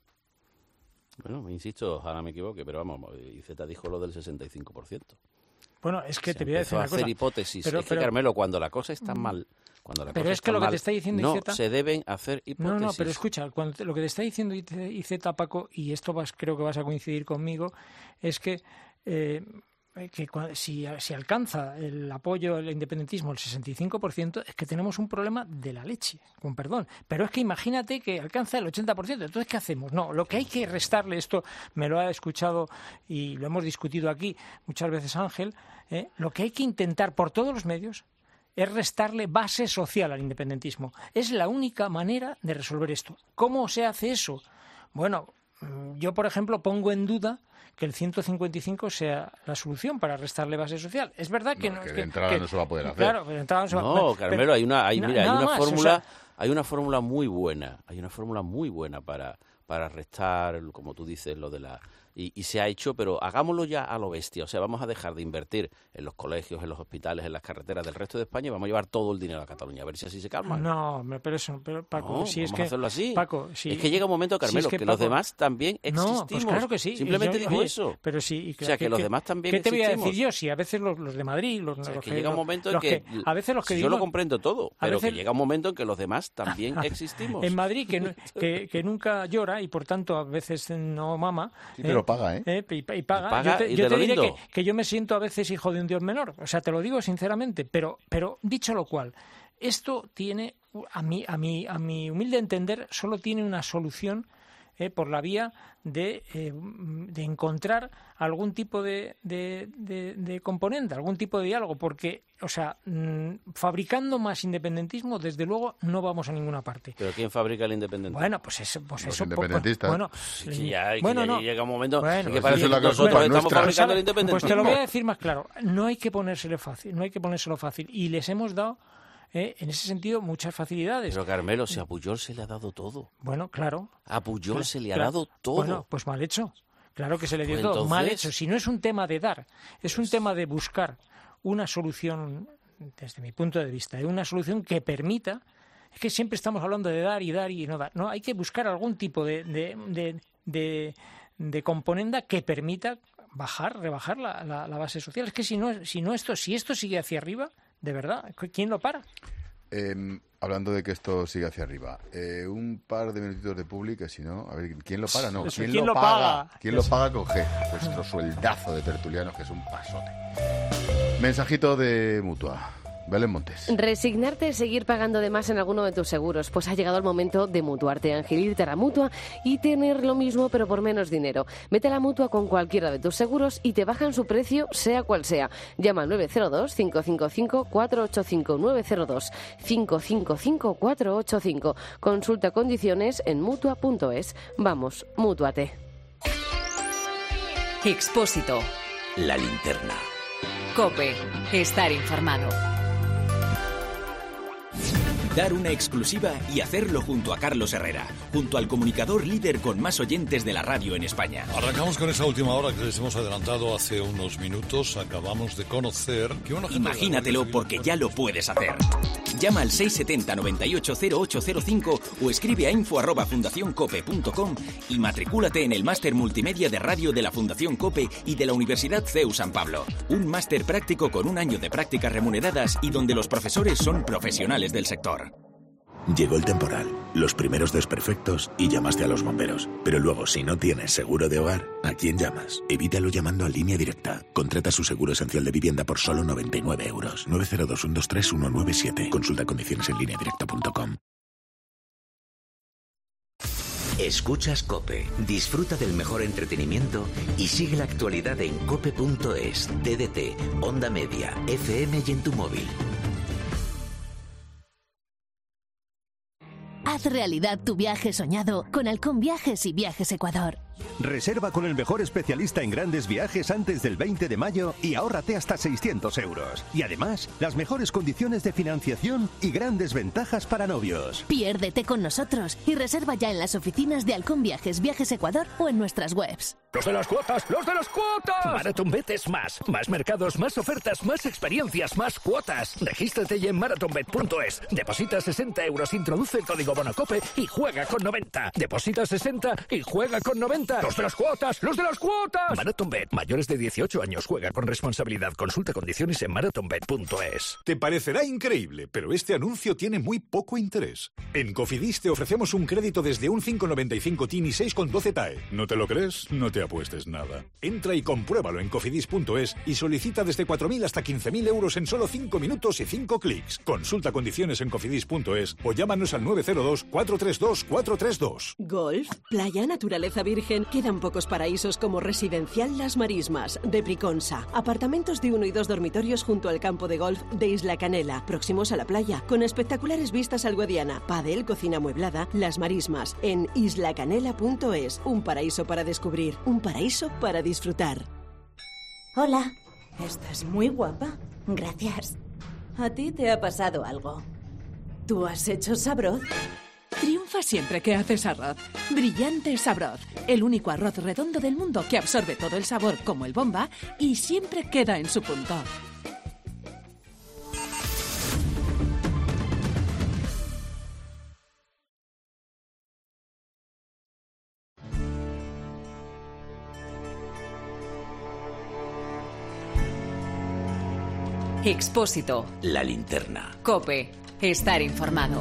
Bueno, insisto, ojalá me equivoque, pero vamos, Iceta dijo lo del sesenta y cinco por ciento. Bueno, es que se te voy a decir una a hacer cosa. hipótesis. Pero, es que, pero, Carmelo, cuando la cosa está mal, cuando la pero cosa es que está lo que mal, te está diciendo no Iceta, se deben hacer hipótesis. No, no, pero escucha, cuando te, lo que te está diciendo Iceta, Paco, y esto vas, creo que vas a coincidir conmigo, es que eh, que si, si alcanza el apoyo del independentismo el sesenta y cinco por ciento, es que tenemos un problema de la leche, con perdón. Pero es que imagínate que alcanza el ochenta por ciento. Entonces, ¿qué hacemos? No, lo que hay que restarle, esto me lo ha escuchado y lo hemos discutido aquí muchas veces Ángel, ¿eh? Lo que hay que intentar por todos los medios es restarle base social al independentismo. Es la única manera de resolver esto. ¿Cómo se hace eso? Bueno, yo, por ejemplo, pongo en duda que el ciento cincuenta y cinco sea la solución para restarle base social. Es verdad que no, no, que es de entrada que, no se va a poder hacer. Claro, de entrada no se va a No, poder. Carmelo, pero, hay una, hay, mira, hay una más, fórmula, o sea, hay una fórmula muy buena, hay una fórmula muy buena para para restar, como tú dices, lo de la y, y se ha hecho, pero hagámoslo ya a lo bestia. O sea, vamos a dejar de invertir en los colegios, en los hospitales, en las carreteras del resto de España y vamos a llevar todo el dinero a Cataluña, a ver si así se calman. No, pero eso, pero Paco, no, si es vamos que a hacerlo así. Paco, si, es que llega un momento, Carmelo, si es que, que los Paco, demás también existimos. No, pues claro que sí. Simplemente yo, digo oye, eso. Pero sí, o sea, que, que los demás también ¿qué te existimos? voy a decir yo? Si a veces los, los de Madrid, los, o sea, los que, que llega un momento en que, que a veces los que si digo, yo lo comprendo todo, pero veces, que llega un momento en que los demás también existimos. En Madrid, que, que, que nunca llora y por tanto a veces no mama. Sí, pero eh, paga, ¿eh? eh y, y paga. Y paga yo te, y yo te te diré que, lindo. que yo me siento a veces hijo de un dios menor. O sea, te lo digo sinceramente. Pero, pero dicho lo cual, esto tiene, a mi, a mi, a mi humilde entender, solo tiene una solución. Eh, por la vía de, eh, de encontrar algún tipo de, de, de, de componente, algún tipo de diálogo, porque, o sea, mmm, fabricando más independentismo, desde luego no vamos a ninguna parte. ¿Pero quién fabrica el independentismo? Bueno, pues eso, pues Los eso, independentistas. Bueno, sí, que ya, que bueno, ya no. llega un momento bueno, que parece es la que nosotros culpa estamos nuestra. fabricando el Pues independentismo. te lo voy a decir más claro, no hay que ponérselo fácil, no hay que ponérselo fácil, y les hemos dado Eh, en ese sentido, muchas facilidades. Pero, Carmelo, si a Pujol se le ha dado todo. Bueno, claro. A Pujol claro, se le ha claro. dado todo. Bueno, pues mal hecho. Claro que se le dio Pues todo. entonces... Mal hecho. Si no es un tema de dar, es un tema de buscar una solución, desde mi punto de vista, ¿eh? Una solución que permita... Es que siempre estamos hablando de dar y dar y no dar. No, hay que buscar algún tipo de, de, de, de, de componenda que permita bajar, rebajar la, la, la base social. Es que si no, si no esto, si esto sigue hacia arriba... De verdad, ¿quién lo para? Eh, hablando de que esto sigue hacia arriba, eh, un par de minutitos de publi, que si no, a ver, ¿quién lo para? No, Eso, ¿quién, ¿quién lo lo paga? paga? ¿Quién lo paga con G? Vuestro sueldazo de tertulianos, que es un pasote. Mensajito de Mutua. Belén Montes. Resignarte es seguir pagando de más en alguno de tus seguros. Pues ha llegado el momento de mutuarte, Ángel, irte a la Mutua y tener lo mismo pero por menos dinero. Vete a la Mutua con cualquiera de tus seguros y te bajan su precio sea cual sea. Llama al nueve cero dos, cinco cinco cinco, cuatro ocho cinco, nueve cero dos, cinco cinco cinco, cuatro ocho cinco. Consulta condiciones en mutua punto es. Vamos, mútuate. Expósito. La linterna. COPE. Estar informado. Dar una exclusiva y hacerlo junto a Carlos Herrera, junto al comunicador líder con más oyentes de la radio en España. Arrancamos con esa última hora que les hemos adelantado hace unos minutos. Acabamos de conocer que una... Imagínatelo porque ya lo puedes hacer. Llama al seis siete cero, noventa y ocho, cero ocho cero cinco o escribe a info arroba fundación cope punto com y matricúlate en el máster multimedia de radio de la Fundación COPE y de la Universidad C E U San Pablo. Un máster práctico con un año de prácticas remuneradas y donde los profesores son profesionales del sector. Llegó el temporal, los primeros desperfectos y llamaste a los bomberos. Pero luego, si no tienes seguro de hogar, ¿a quién llamas? Evítalo llamando a Línea Directa. Contrata su seguro esencial de vivienda por solo noventa y nueve euros. nueve cero dos, uno dos tres, uno nueve siete. Consulta condiciones en línea directa punto com. Escuchas COPE, disfruta del mejor entretenimiento y sigue la actualidad en cope punto es, T D T, Onda Media, F M y en tu móvil. Haz realidad tu viaje soñado con Halcón Viajes y Viajes Ecuador. Reserva con el mejor especialista en grandes viajes antes del veinte de mayo y ahórrate hasta seiscientos euros. Y además, las mejores condiciones de financiación y grandes ventajas para novios. Piérdete con nosotros y reserva ya en las oficinas de Halcón Viajes, Viajes Ecuador o en nuestras webs. ¡Los de las cuotas! ¡Los de las cuotas! MarathonBet es más. Más mercados, más ofertas, más experiencias, más cuotas. Regístrate ya en marathonbet punto es. Deposita sesenta euros, introduce el código BONOCOPE y juega con noventa. Deposita sesenta y juega con noventa. ¡Los de las cuotas! ¡Los de las cuotas! MarathonBet. Mayores de dieciocho años. Juega con responsabilidad. Consulta condiciones en marathonbet punto es. Te parecerá increíble, pero este anuncio tiene muy poco interés. En Cofidis te ofrecemos un crédito desde un cinco coma noventa y cinco T I N y seis coma doce T A E. ¿No te lo crees? No te apuestes nada. Entra y compruébalo en cofidis punto es y solicita desde cuatro mil hasta quince mil euros en solo cinco minutos y cinco clics. Consulta condiciones en cofidis punto es o llámanos al nueve cero dos, cuatro tres dos, cuatro tres dos. Golf, playa, naturaleza virgen. Quedan pocos paraísos como Residencial Las Marismas, de Briconsa. Apartamentos de uno y dos dormitorios junto al campo de golf de Isla Canela, próximos a la playa, con espectaculares vistas al Guadiana, padel, cocina amueblada, Las Marismas, en isla canela punto es. Un paraíso para descubrir, un paraíso para disfrutar. Hola, estás muy guapa. Gracias. ¿A ti te ha pasado algo? ¿Tú has hecho Sabroz? Triunfa siempre que haces arroz. Brillante Sabroz, el único arroz redondo del mundo que absorbe todo el sabor como el bomba y siempre queda en su punto. Expósito. La linterna. COPE. Estar informado.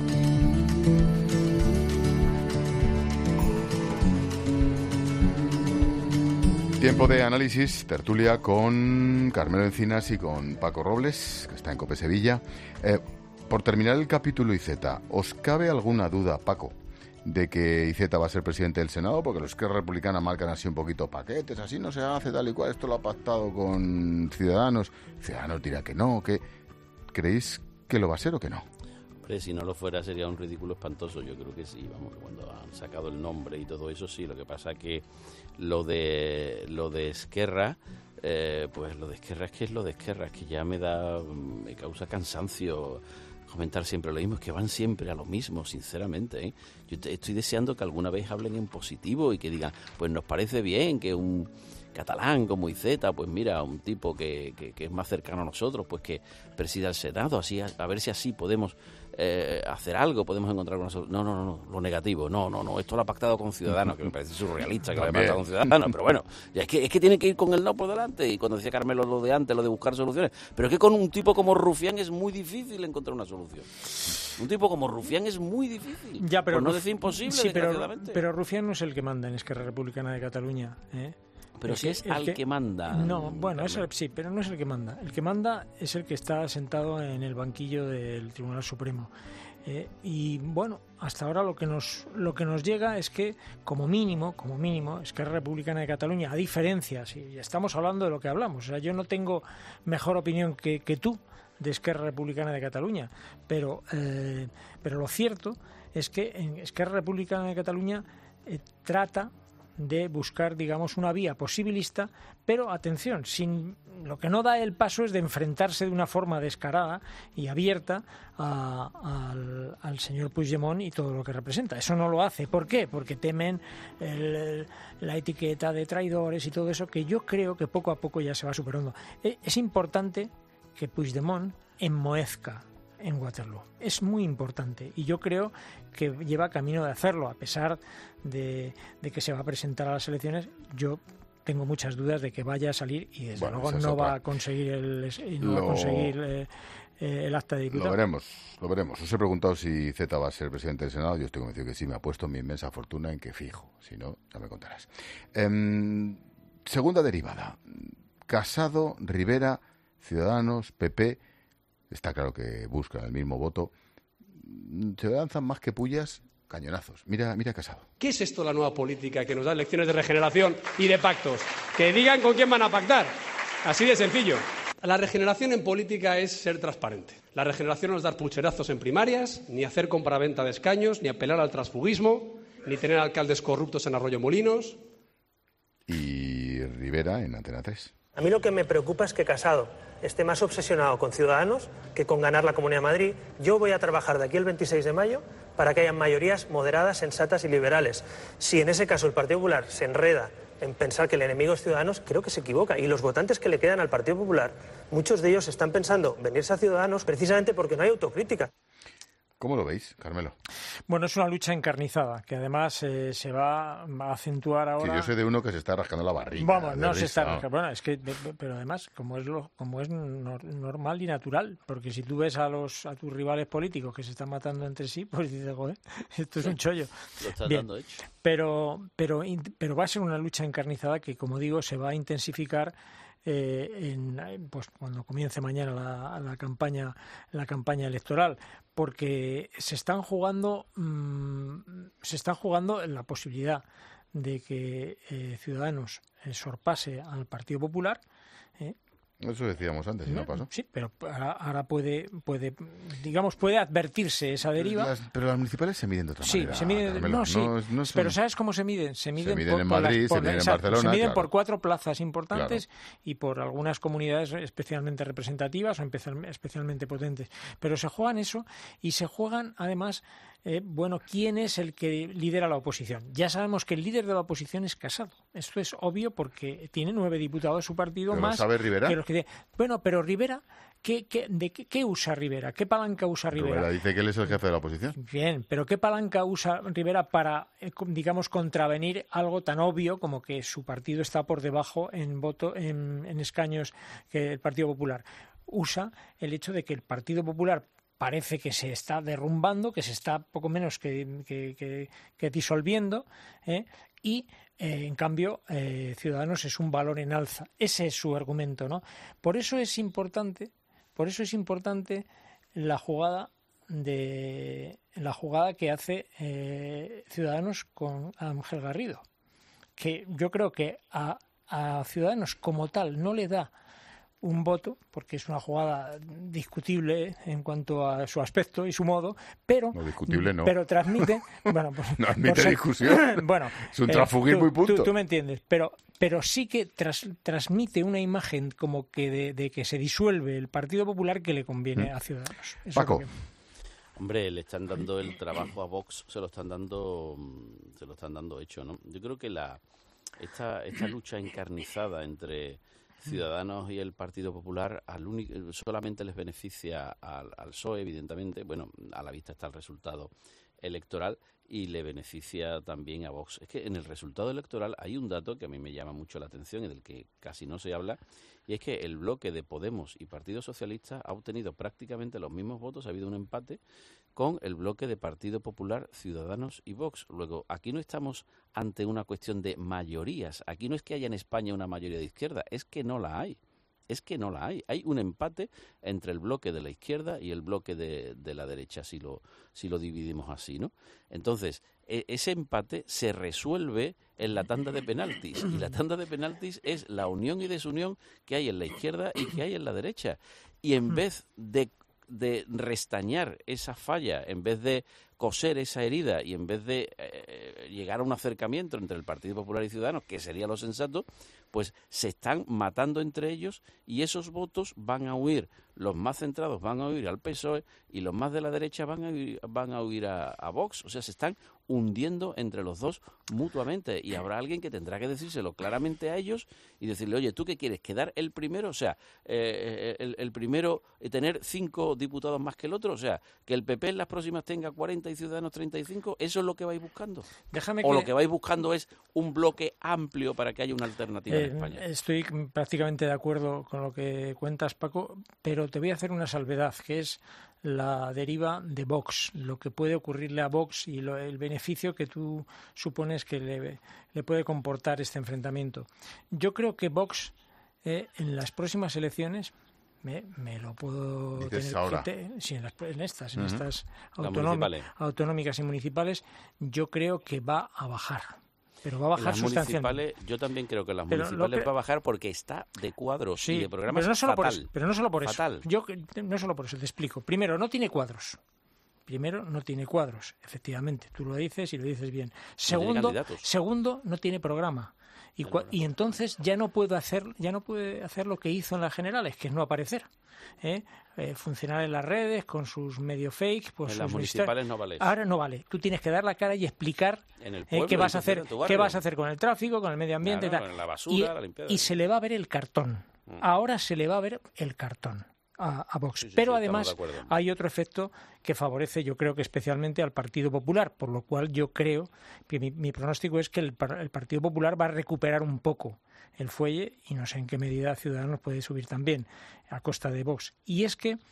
Tiempo de análisis, tertulia con Carmelo Encinas y con Paco Robles, que está en COPE Sevilla. Eh, por terminar el capítulo I Z, ¿os cabe alguna duda, Paco, de que I Z va a ser presidente del Senado? Porque los que republicana marcan así un poquito paquetes, así no se hace tal y cual, esto lo ha pactado con Ciudadanos. Ciudadanos dirá que no, que ¿creéis que lo va a ser o que no? Hombre, si no lo fuera sería un ridículo espantoso, yo creo que sí, vamos, cuando han sacado el nombre y todo eso sí, lo que pasa que lo de lo de Esquerra, eh, pues lo de Esquerra es que es lo de Esquerra, es que ya me da, me causa cansancio comentar siempre lo mismo, es que van siempre a lo mismo, sinceramente, ¿eh? Yo te, estoy deseando que alguna vez hablen en positivo y que digan, pues nos parece bien que un catalán como Iceta, pues mira, un tipo que, que, que es más cercano a nosotros, pues que presida el Senado, así a, a ver si así podemos eh, hacer algo, podemos encontrar una solución. No, no, no, no, lo negativo, no, no, no, esto lo ha pactado con Ciudadanos, que me parece surrealista que lo haya pactado con Ciudadanos, pero bueno, es que, es que tiene que ir con el no por delante, y cuando decía Carmelo lo de antes, lo de buscar soluciones, pero es que con un tipo como Rufián es muy difícil encontrar una solución. Un tipo como Rufián es muy difícil, ya, pero por no Ruf... decir imposible, sí, pero, desgraciadamente. Pero Rufián no es el que manda en Esquerra Republicana de Cataluña, ¿eh? Pero si es al que, que manda. No, bueno, es el, sí, pero no es el que manda. El que manda es el que está sentado en el banquillo del Tribunal Supremo. Eh, y bueno, hasta ahora lo que nos lo que nos llega es que como mínimo, como mínimo, Esquerra Republicana de Cataluña, a diferencia, si estamos hablando de lo que hablamos, o sea, yo no tengo mejor opinión que, que tú de Esquerra Republicana de Cataluña, pero eh, pero lo cierto es que en Esquerra Republicana de Cataluña eh, trata de buscar, digamos, una vía posibilista, pero atención, sin lo que no da el paso es de enfrentarse de una forma descarada y abierta a, al, al señor Puigdemont y todo lo que representa. Eso no lo hace. ¿Por qué? Porque temen el, el, la etiqueta de traidores y todo eso, que yo creo que poco a poco ya se va superando. Es importante que Puigdemont enmohezca en Waterloo. Es muy importante y yo creo que lleva camino de hacerlo, a pesar de, de que se va a presentar a las elecciones. Yo tengo muchas dudas de que vaya a salir y desde bueno, luego no otra. va a conseguir el, no lo... va a conseguir eh, eh, el acta de diputado. Lo veremos, lo veremos. Os he preguntado si Zeta va a ser presidente del Senado. Yo estoy convencido que sí. Me ha puesto mi inmensa fortuna en que fijo. Si no, ya me contarás. Eh, segunda derivada. Casado, Rivera, Ciudadanos, P P. Está claro que buscan el mismo voto. Se lanzan más que pullas, cañonazos. Mira, mira Casado. ¿Qué es esto la nueva política que nos da lecciones de regeneración y de pactos? Que digan con quién van a pactar. Así de sencillo. La regeneración en política es ser transparente. La regeneración no es dar pucherazos en primarias, ni hacer compraventa de escaños, ni apelar al transfugismo, ni tener alcaldes corruptos en Arroyo Molinos. Y Rivera en Antena tres. A mí lo que me preocupa es que Casado esté más obsesionado con Ciudadanos que con ganar la Comunidad de Madrid. Yo voy a trabajar de aquí el veintiséis de mayo para que haya mayorías moderadas, sensatas y liberales. Si en ese caso el Partido Popular se enreda en pensar que el enemigo es Ciudadanos, creo que se equivoca. Y los votantes que le quedan al Partido Popular, muchos de ellos están pensando venirse a Ciudadanos precisamente porque no hay autocrítica. ¿Cómo lo veis, Carmelo? Bueno, es una lucha encarnizada, que además eh, se va a acentuar ahora. Sí, yo sé de uno que se está rascando la barriga. Vamos, no se está rascando. Bueno, es que, pero además, como es lo, como es normal y natural, porque si tú ves a los a tus rivales políticos que se están matando entre sí, pues dices, joder, esto es un chollo. Lo estás Bien, dando hecho. Pero, pero, pero va a ser una lucha encarnizada que, como digo, se va a intensificar. Eh, en, pues cuando comience mañana la, la campaña la campaña electoral, porque se están jugando mmm, se están jugando la posibilidad de que eh, Ciudadanos eh, sorpase al Partido Popular. eh, Eso decíamos antes, y no, no pasó. Sí, pero ahora, ahora puede, puede, digamos, puede advertirse esa deriva. Las, pero las municipales se miden de otra sí, manera. Se miden, Carmelo, no, sí, no, no son... pero ¿sabes cómo se miden? Se miden, se miden por, en por Madrid, las, por, se miden exacto, en Barcelona. Se miden claro. por cuatro plazas importantes claro. y por algunas comunidades especialmente representativas o especialmente potentes. Pero se juegan eso y se juegan, además, eh, bueno, ¿quién es el que lidera la oposición? Ya sabemos que el líder de la oposición es Casado. Esto es obvio porque tiene nueve diputados de su partido ¿Pero más. lo sabe Rivera? Que los que... Bueno, pero Rivera, ¿qué, qué, de qué, ¿qué usa Rivera? ¿Qué palanca usa Rivera? Rivera dice que él es el jefe de la oposición. Bien, pero ¿qué palanca usa Rivera para, digamos, contravenir algo tan obvio como que su partido está por debajo en voto, en, en escaños que el Partido Popular? Usa el hecho de que el Partido Popular parece que se está derrumbando, que se está poco menos que, que, que, que disolviendo, ¿eh? y eh, en cambio eh, Ciudadanos es un valor en alza. Ese es su argumento, ¿no? Por eso es importante, por eso es importante la jugada de la jugada que hace eh, Ciudadanos con Ángel Garrido, que yo creo que a, a Ciudadanos como tal no le da un voto, porque es una jugada discutible en cuanto a su aspecto y su modo, pero no discutible no. pero transmite, bueno, pues, no admite ser, discusión. Bueno, es un transfugismo eh, y punto. Tú, tú me entiendes, pero pero sí que tras, transmite una imagen como que de, de que se disuelve el Partido Popular que le conviene ¿Mm? a Ciudadanos. Eso Paco. Es que... Hombre, le están dando el trabajo a Vox, se lo están dando, se lo están dando hecho, ¿no? Yo creo que la esta, esta lucha encarnizada entre Ciudadanos y el Partido Popular al único, solamente les beneficia al, al P S O E, evidentemente. Bueno, a la vista está el resultado electoral y le beneficia también a Vox. Es que en el resultado electoral hay un dato que a mí me llama mucho la atención y del que casi no se habla, y es que el bloque de Podemos y Partido Socialista ha obtenido prácticamente los mismos votos, ha habido un empate con el bloque de Partido Popular, Ciudadanos y Vox. Luego, aquí no estamos ante una cuestión de mayorías, aquí no es que haya en España una mayoría de izquierda, es que no la hay. Es que no la hay. Hay un empate entre el bloque de la izquierda y el bloque de, de la derecha, si lo, si lo dividimos así, ¿no? Entonces, e- ese empate se resuelve en la tanda de penaltis. Y la tanda de penaltis es la unión y desunión que hay en la izquierda y que hay en la derecha. Y en vez de, de restañar esa falla, en vez de coser esa herida y en vez de eh, llegar a un acercamiento entre el Partido Popular y Ciudadanos, que sería lo sensato, pues se están matando entre ellos y esos votos van a huir, los más centrados van a huir al P S O E y los más de la derecha van a huir, van a, huir a, a Vox. O sea, se están hundiendo entre los dos mutuamente y habrá alguien que tendrá que decírselo claramente a ellos y decirle, oye, ¿tú qué quieres? ¿Quedar el primero? O sea, eh, el, el primero, eh, tener cinco diputados más que el otro, o sea, que el P P en las próximas tenga cuarenta y Ciudadanos treinta y cinco, ¿eso es lo que vais buscando? Déjame o que... lo que vais buscando es un bloque amplio para que haya una alternativa eh, en España. Estoy prácticamente de acuerdo con lo que cuentas, Paco, pero te voy a hacer una salvedad, que es la deriva de Vox, lo que puede ocurrirle a Vox y lo, el beneficio que tú supones que le, le puede comportar este enfrentamiento. Yo creo que Vox eh, en las próximas elecciones... Me, me lo puedo ¿Dices tener ahora? que te, sí, en, las, en estas, en Uh-huh. estas Las autonómi- municipales. autonómicas y municipales, yo creo que va a bajar. Pero va a bajar Las sustancialmente. municipales, yo también creo que las Pero lo municipales que- va a bajar porque está de cuadros Sí, y de programas pero no solo por fatal. eso. Pero no solo por fatal. eso. Yo que- no solo por eso. Te explico. Primero, no tiene cuadros. Primero, no tiene cuadros. Efectivamente, tú lo dices y lo dices bien. Segundo, candidatos. segundo, no tiene programa. Y, cua- y entonces ya no puedo hacer, ya no puede hacer lo que hizo en las generales, que es no aparecer. ¿eh? Eh, funcionar en las redes con sus medio fake, pues En las sus municipales histori- no vale. Ahora no vale. Tú tienes que dar la cara y explicar En el eh, pueblo, qué vas a en tu ciudad, hacer, en tu qué barrio. vas a hacer con el tráfico, con el medio ambiente, Claro, y tal. con la basura, y, la limpieza. y se le va a ver el cartón. Mm. Ahora se le va a ver el cartón a, a Vox. Sí, sí, Pero sí, además estamos de acuerdo. hay otro efecto que favorece, yo creo que especialmente al Partido Popular, por lo cual yo creo que mi, mi pronóstico es que el, par- el Partido Popular va a recuperar un poco el fuelle y no sé en qué medida Ciudadanos puede subir también a costa de Vox. Y es que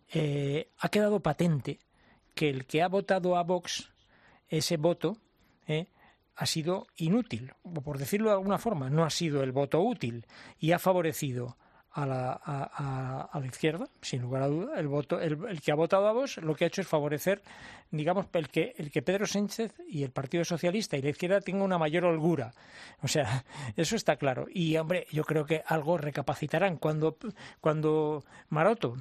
eh, ha quedado patente que el que ha votado a Vox, ese voto, eh, ha sido inútil, o por decirlo de alguna forma, no ha sido el voto útil y ha favorecido a la, a, a, a la izquierda, sin lugar a duda. El voto, el, el que ha votado a Vox lo que ha hecho es favorecer, digamos, el que, el que Pedro Sánchez y el Partido Socialista y la izquierda tengan una mayor holgura. O sea, eso está claro. Y, hombre, yo creo que algo recapacitarán. Cuando, cuando Maroto,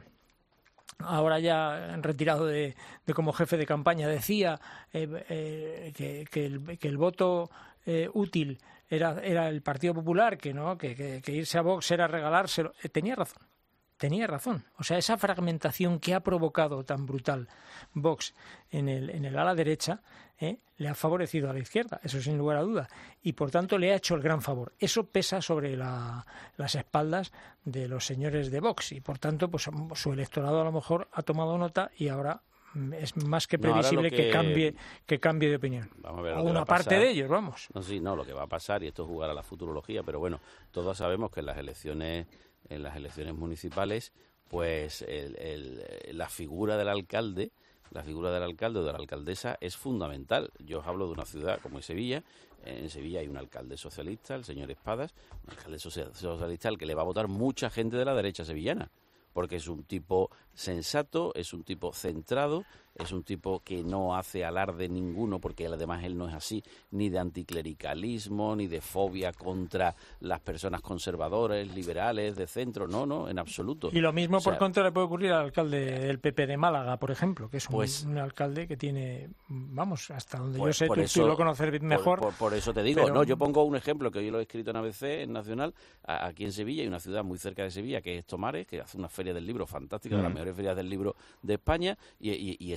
ahora ya retirado de, de como jefe de campaña, decía eh, eh, que, que, el, que el voto eh, útil era, era el Partido Popular, que no, que, que, que irse a Vox era regalárselo. Eh, tenía razón, tenía razón. O sea, esa fragmentación que ha provocado tan brutal Vox en el, en el ala derecha eh, le ha favorecido a la izquierda, eso sin lugar a duda, y por tanto le ha hecho el gran favor. Eso pesa sobre la, las espaldas de los señores de Vox y por tanto pues su electorado a lo mejor ha tomado nota y ahora es más que No, ahora previsible lo que... que- cambie que cambie de opinión. Vamos a ver O lo que va una a parte pasar. de ellos, vamos. No, sí, no, lo que va a pasar, y esto es jugar a la futurología, pero bueno, todos sabemos que en las elecciones, en las elecciones municipales, pues el, el- la figura del alcalde, la figura del alcalde o de la alcaldesa es fundamental. Yo os hablo de una ciudad como es Sevilla. En Sevilla hay un alcalde socialista, el señor Espadas, un alcalde socia- socialista al que le va a votar mucha gente de la derecha sevillana, porque es un tipo sensato, es un tipo centrado, es un tipo que no hace alarde ninguno, porque además él no es así, ni de anticlericalismo, ni de fobia contra las personas conservadoras, liberales, de centro, no, no, en absoluto. Y lo mismo O sea, por contra le puede ocurrir al alcalde del P P de Málaga, por ejemplo, que es un, Pues- un alcalde que tiene, vamos, hasta donde Pues, yo sé, por tú, eso- tú lo conoces por- mejor. Por, por eso te digo, pero- no, yo pongo un ejemplo que hoy lo he escrito en A B C, en Nacional, a- aquí en Sevilla, hay una ciudad muy cerca de Sevilla, que es Tomares, que hace una feria del libro fantástica, de las Mm. mejores ferias del libro de España, y, y- y ese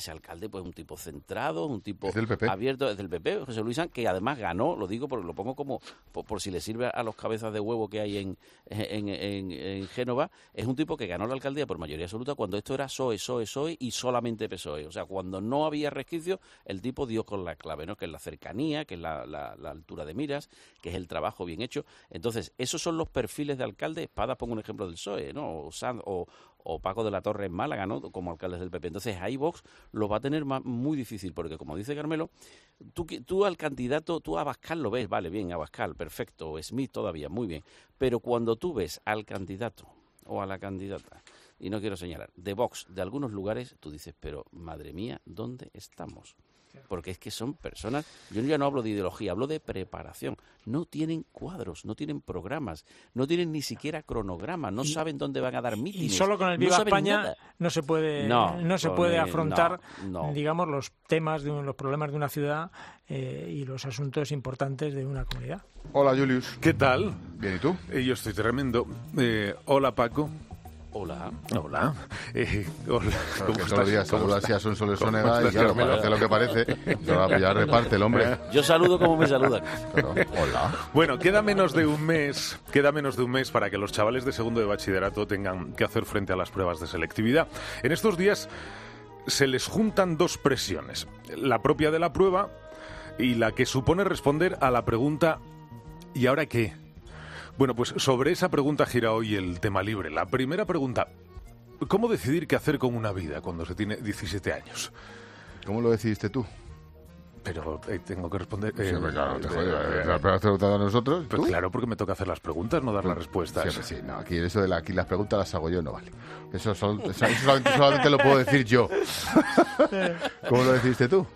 ese alcalde, pues un tipo centrado, un tipo ¿Es del P P? abierto, es del P P, José Luis Sanz, que además ganó, lo digo porque lo pongo como, por, por si le sirve a los cabezas de huevo que hay en, en, en, en Génova, es un tipo que ganó la alcaldía por mayoría absoluta cuando esto era P S O E, P S O E, P S O E y solamente P S O E. O sea, cuando no había resquicios, el tipo dio con la clave, ¿no? Que es la cercanía, que es la, la, la altura de miras, que es el trabajo bien hecho. Entonces, esos son los perfiles de alcalde. Espada, pongo un ejemplo del P S O E, ¿no? O, Sanz, o, o Paco de la Torre en Málaga, ¿no? Como alcaldes del P P. Entonces, ahí Vox lo va a tener más, muy difícil, porque como dice Carmelo, tú, tú al candidato, tú a Abascal lo ves, vale, bien, Abascal, perfecto, o Smith todavía, muy bien. Pero cuando tú ves al candidato o a la candidata, y no quiero señalar, de Vox, de algunos lugares, tú dices, pero madre mía, ¿dónde estamos? Porque es que son personas, yo ya no hablo de ideología, hablo de preparación. No tienen cuadros, no tienen programas, no tienen ni siquiera cronogramas, no y, saben dónde van a dar mítines. Y solo con el Viva no España nada. no se puede no, no se puede el, afrontar, no, no. digamos, los temas, de un, los problemas de una ciudad eh, y los asuntos importantes de una comunidad. Hola, Julius. ¿Qué tal? Bien, ¿y tú? Eh, yo estoy tremendo. Eh, hola, Paco. Hola. Hola. Eh, hola. Claro, que todos los días saluda así a Sonsoles Sonega y claro, parece lo que parece. Ya, ya reparte el hombre. Yo saludo como me saludan. Claro. Hola. Bueno, queda menos de un mes, queda menos de un mes para que los chavales de segundo de bachillerato tengan que hacer frente a las pruebas de selectividad. En estos días se les juntan dos presiones. La propia de la prueba y la que supone responder a la pregunta ¿y ahora qué? Bueno, pues sobre esa pregunta gira hoy el tema libre. La primera pregunta, ¿cómo decidir qué hacer con una vida cuando se tiene diecisiete años? ¿Cómo lo decidiste tú? Pero eh, tengo que responder... Eh, sí, pues claro, te jodido. Eh, ¿Las preguntas preguntado a nosotros? Pues claro, porque me toca hacer las preguntas, no dar las respuestas. Sí, sí, no, aquí eso de la, aquí las preguntas las hago yo, no vale. Eso, sol, eso solamente, solamente lo puedo decir yo. ¿Cómo lo decidiste tú?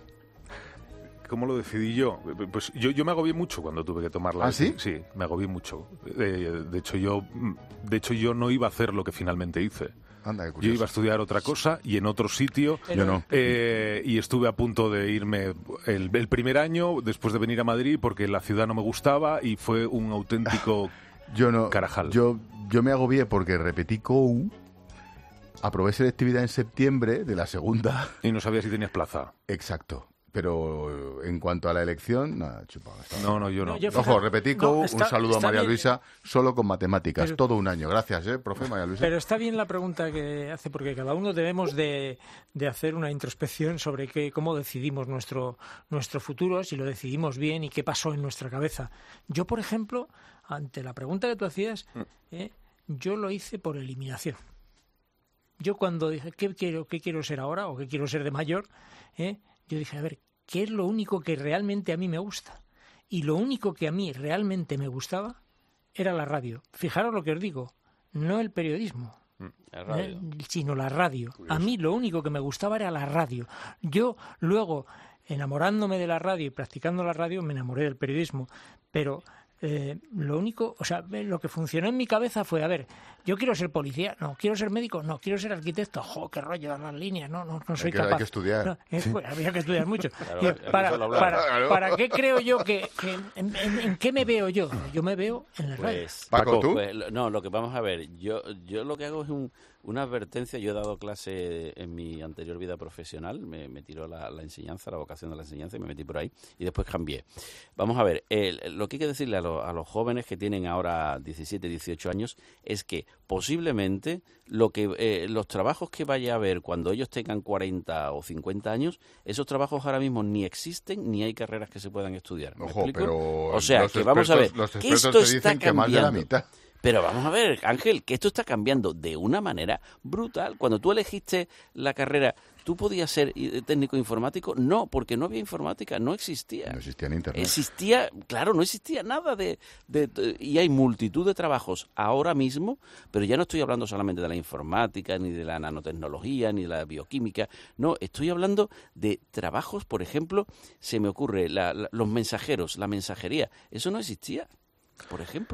¿Cómo lo decidí yo? Pues yo, yo me agobié mucho cuando tuve que tomarla. ¿Ah, sí? Sí, me agobié mucho. Eh, de hecho, yo, de hecho, yo no iba a hacer lo que finalmente hice. Anda, qué curioso. Yo iba a estudiar otra cosa y en otro sitio. Yo no. Eh, y estuve a punto de irme el, el primer año, después de venir a Madrid, porque la ciudad no me gustaba y fue un auténtico yo no, carajal. Yo, yo me agobié porque repetí C O U, aprobé selectividad en septiembre de la segunda. Y no sabía si tenías plaza. Exacto. Pero en cuanto a la elección, nada, chupado. No, no, yo no. no yo Ojo, repetí, no, está, un saludo a María bien. Luisa, solo con matemáticas, pero, todo un año. Gracias, ¿eh, profe María Luisa? Pero está bien la pregunta que hace, porque cada uno debemos de, de hacer una introspección sobre qué, cómo decidimos nuestro, nuestro futuro, si lo decidimos bien y qué pasó en nuestra cabeza. Yo, por ejemplo, ante la pregunta que tú hacías, eh, yo lo hice por eliminación. Yo cuando dije, ¿qué quiero, qué quiero ser ahora o qué quiero ser de mayor?, eh, yo dije, a ver, ¿qué es lo único que realmente a mí me gusta? Y lo único que a mí realmente me gustaba era la radio. Fijaros lo que os digo, no el periodismo, la radio. ¿eh? sino la radio. Curioso. A mí lo único que me gustaba era la radio. Yo luego, enamorándome de la radio y practicando la radio, me enamoré del periodismo. Pero eh, lo único, o sea, lo que funcionó en mi cabeza fue, a ver, yo quiero ser policía, no, quiero ser médico, no, quiero ser arquitecto, jo, qué rollo, las líneas, no, no, no soy hay que, capaz. Hay que estudiar. No, eh, sí. pues, había que estudiar mucho. Claro, y para, para, para, ¿Para qué creo yo que, que en, en, en qué me veo yo? Yo me veo en la radio. Pues, Paco, ¿tú? Pues, no, lo que vamos a ver, yo, yo lo que hago es un, una advertencia. Yo he dado clase en mi anterior vida profesional, me, me tiró la, la enseñanza, la vocación de la enseñanza y me metí por ahí y después cambié. Vamos a ver, el, lo que hay que decirle a, lo, a los jóvenes que tienen ahora diecisiete, dieciocho años es que posiblemente lo que eh, los trabajos que vaya a haber cuando ellos tengan cuarenta o cincuenta años, esos trabajos ahora mismo ni existen ni hay carreras que se puedan estudiar. ¿Me Ojo, explico? pero o sea, los que vamos a ver, los que expertos esto te dicen está que más de la cambiando. mitad. Pero vamos a ver, Ángel, que esto está cambiando de una manera brutal. Cuando tú elegiste la carrera, ¿tú podías ser técnico informático? No, porque no había informática, no existía. No existía en Internet. Existía, claro, no existía nada de, de, de... Y hay multitud de trabajos ahora mismo, pero ya no estoy hablando solamente de la informática, ni de la nanotecnología, ni de la bioquímica. No, estoy hablando de trabajos, por ejemplo, se me ocurre, la, la, los mensajeros, la mensajería. Eso no existía, por ejemplo.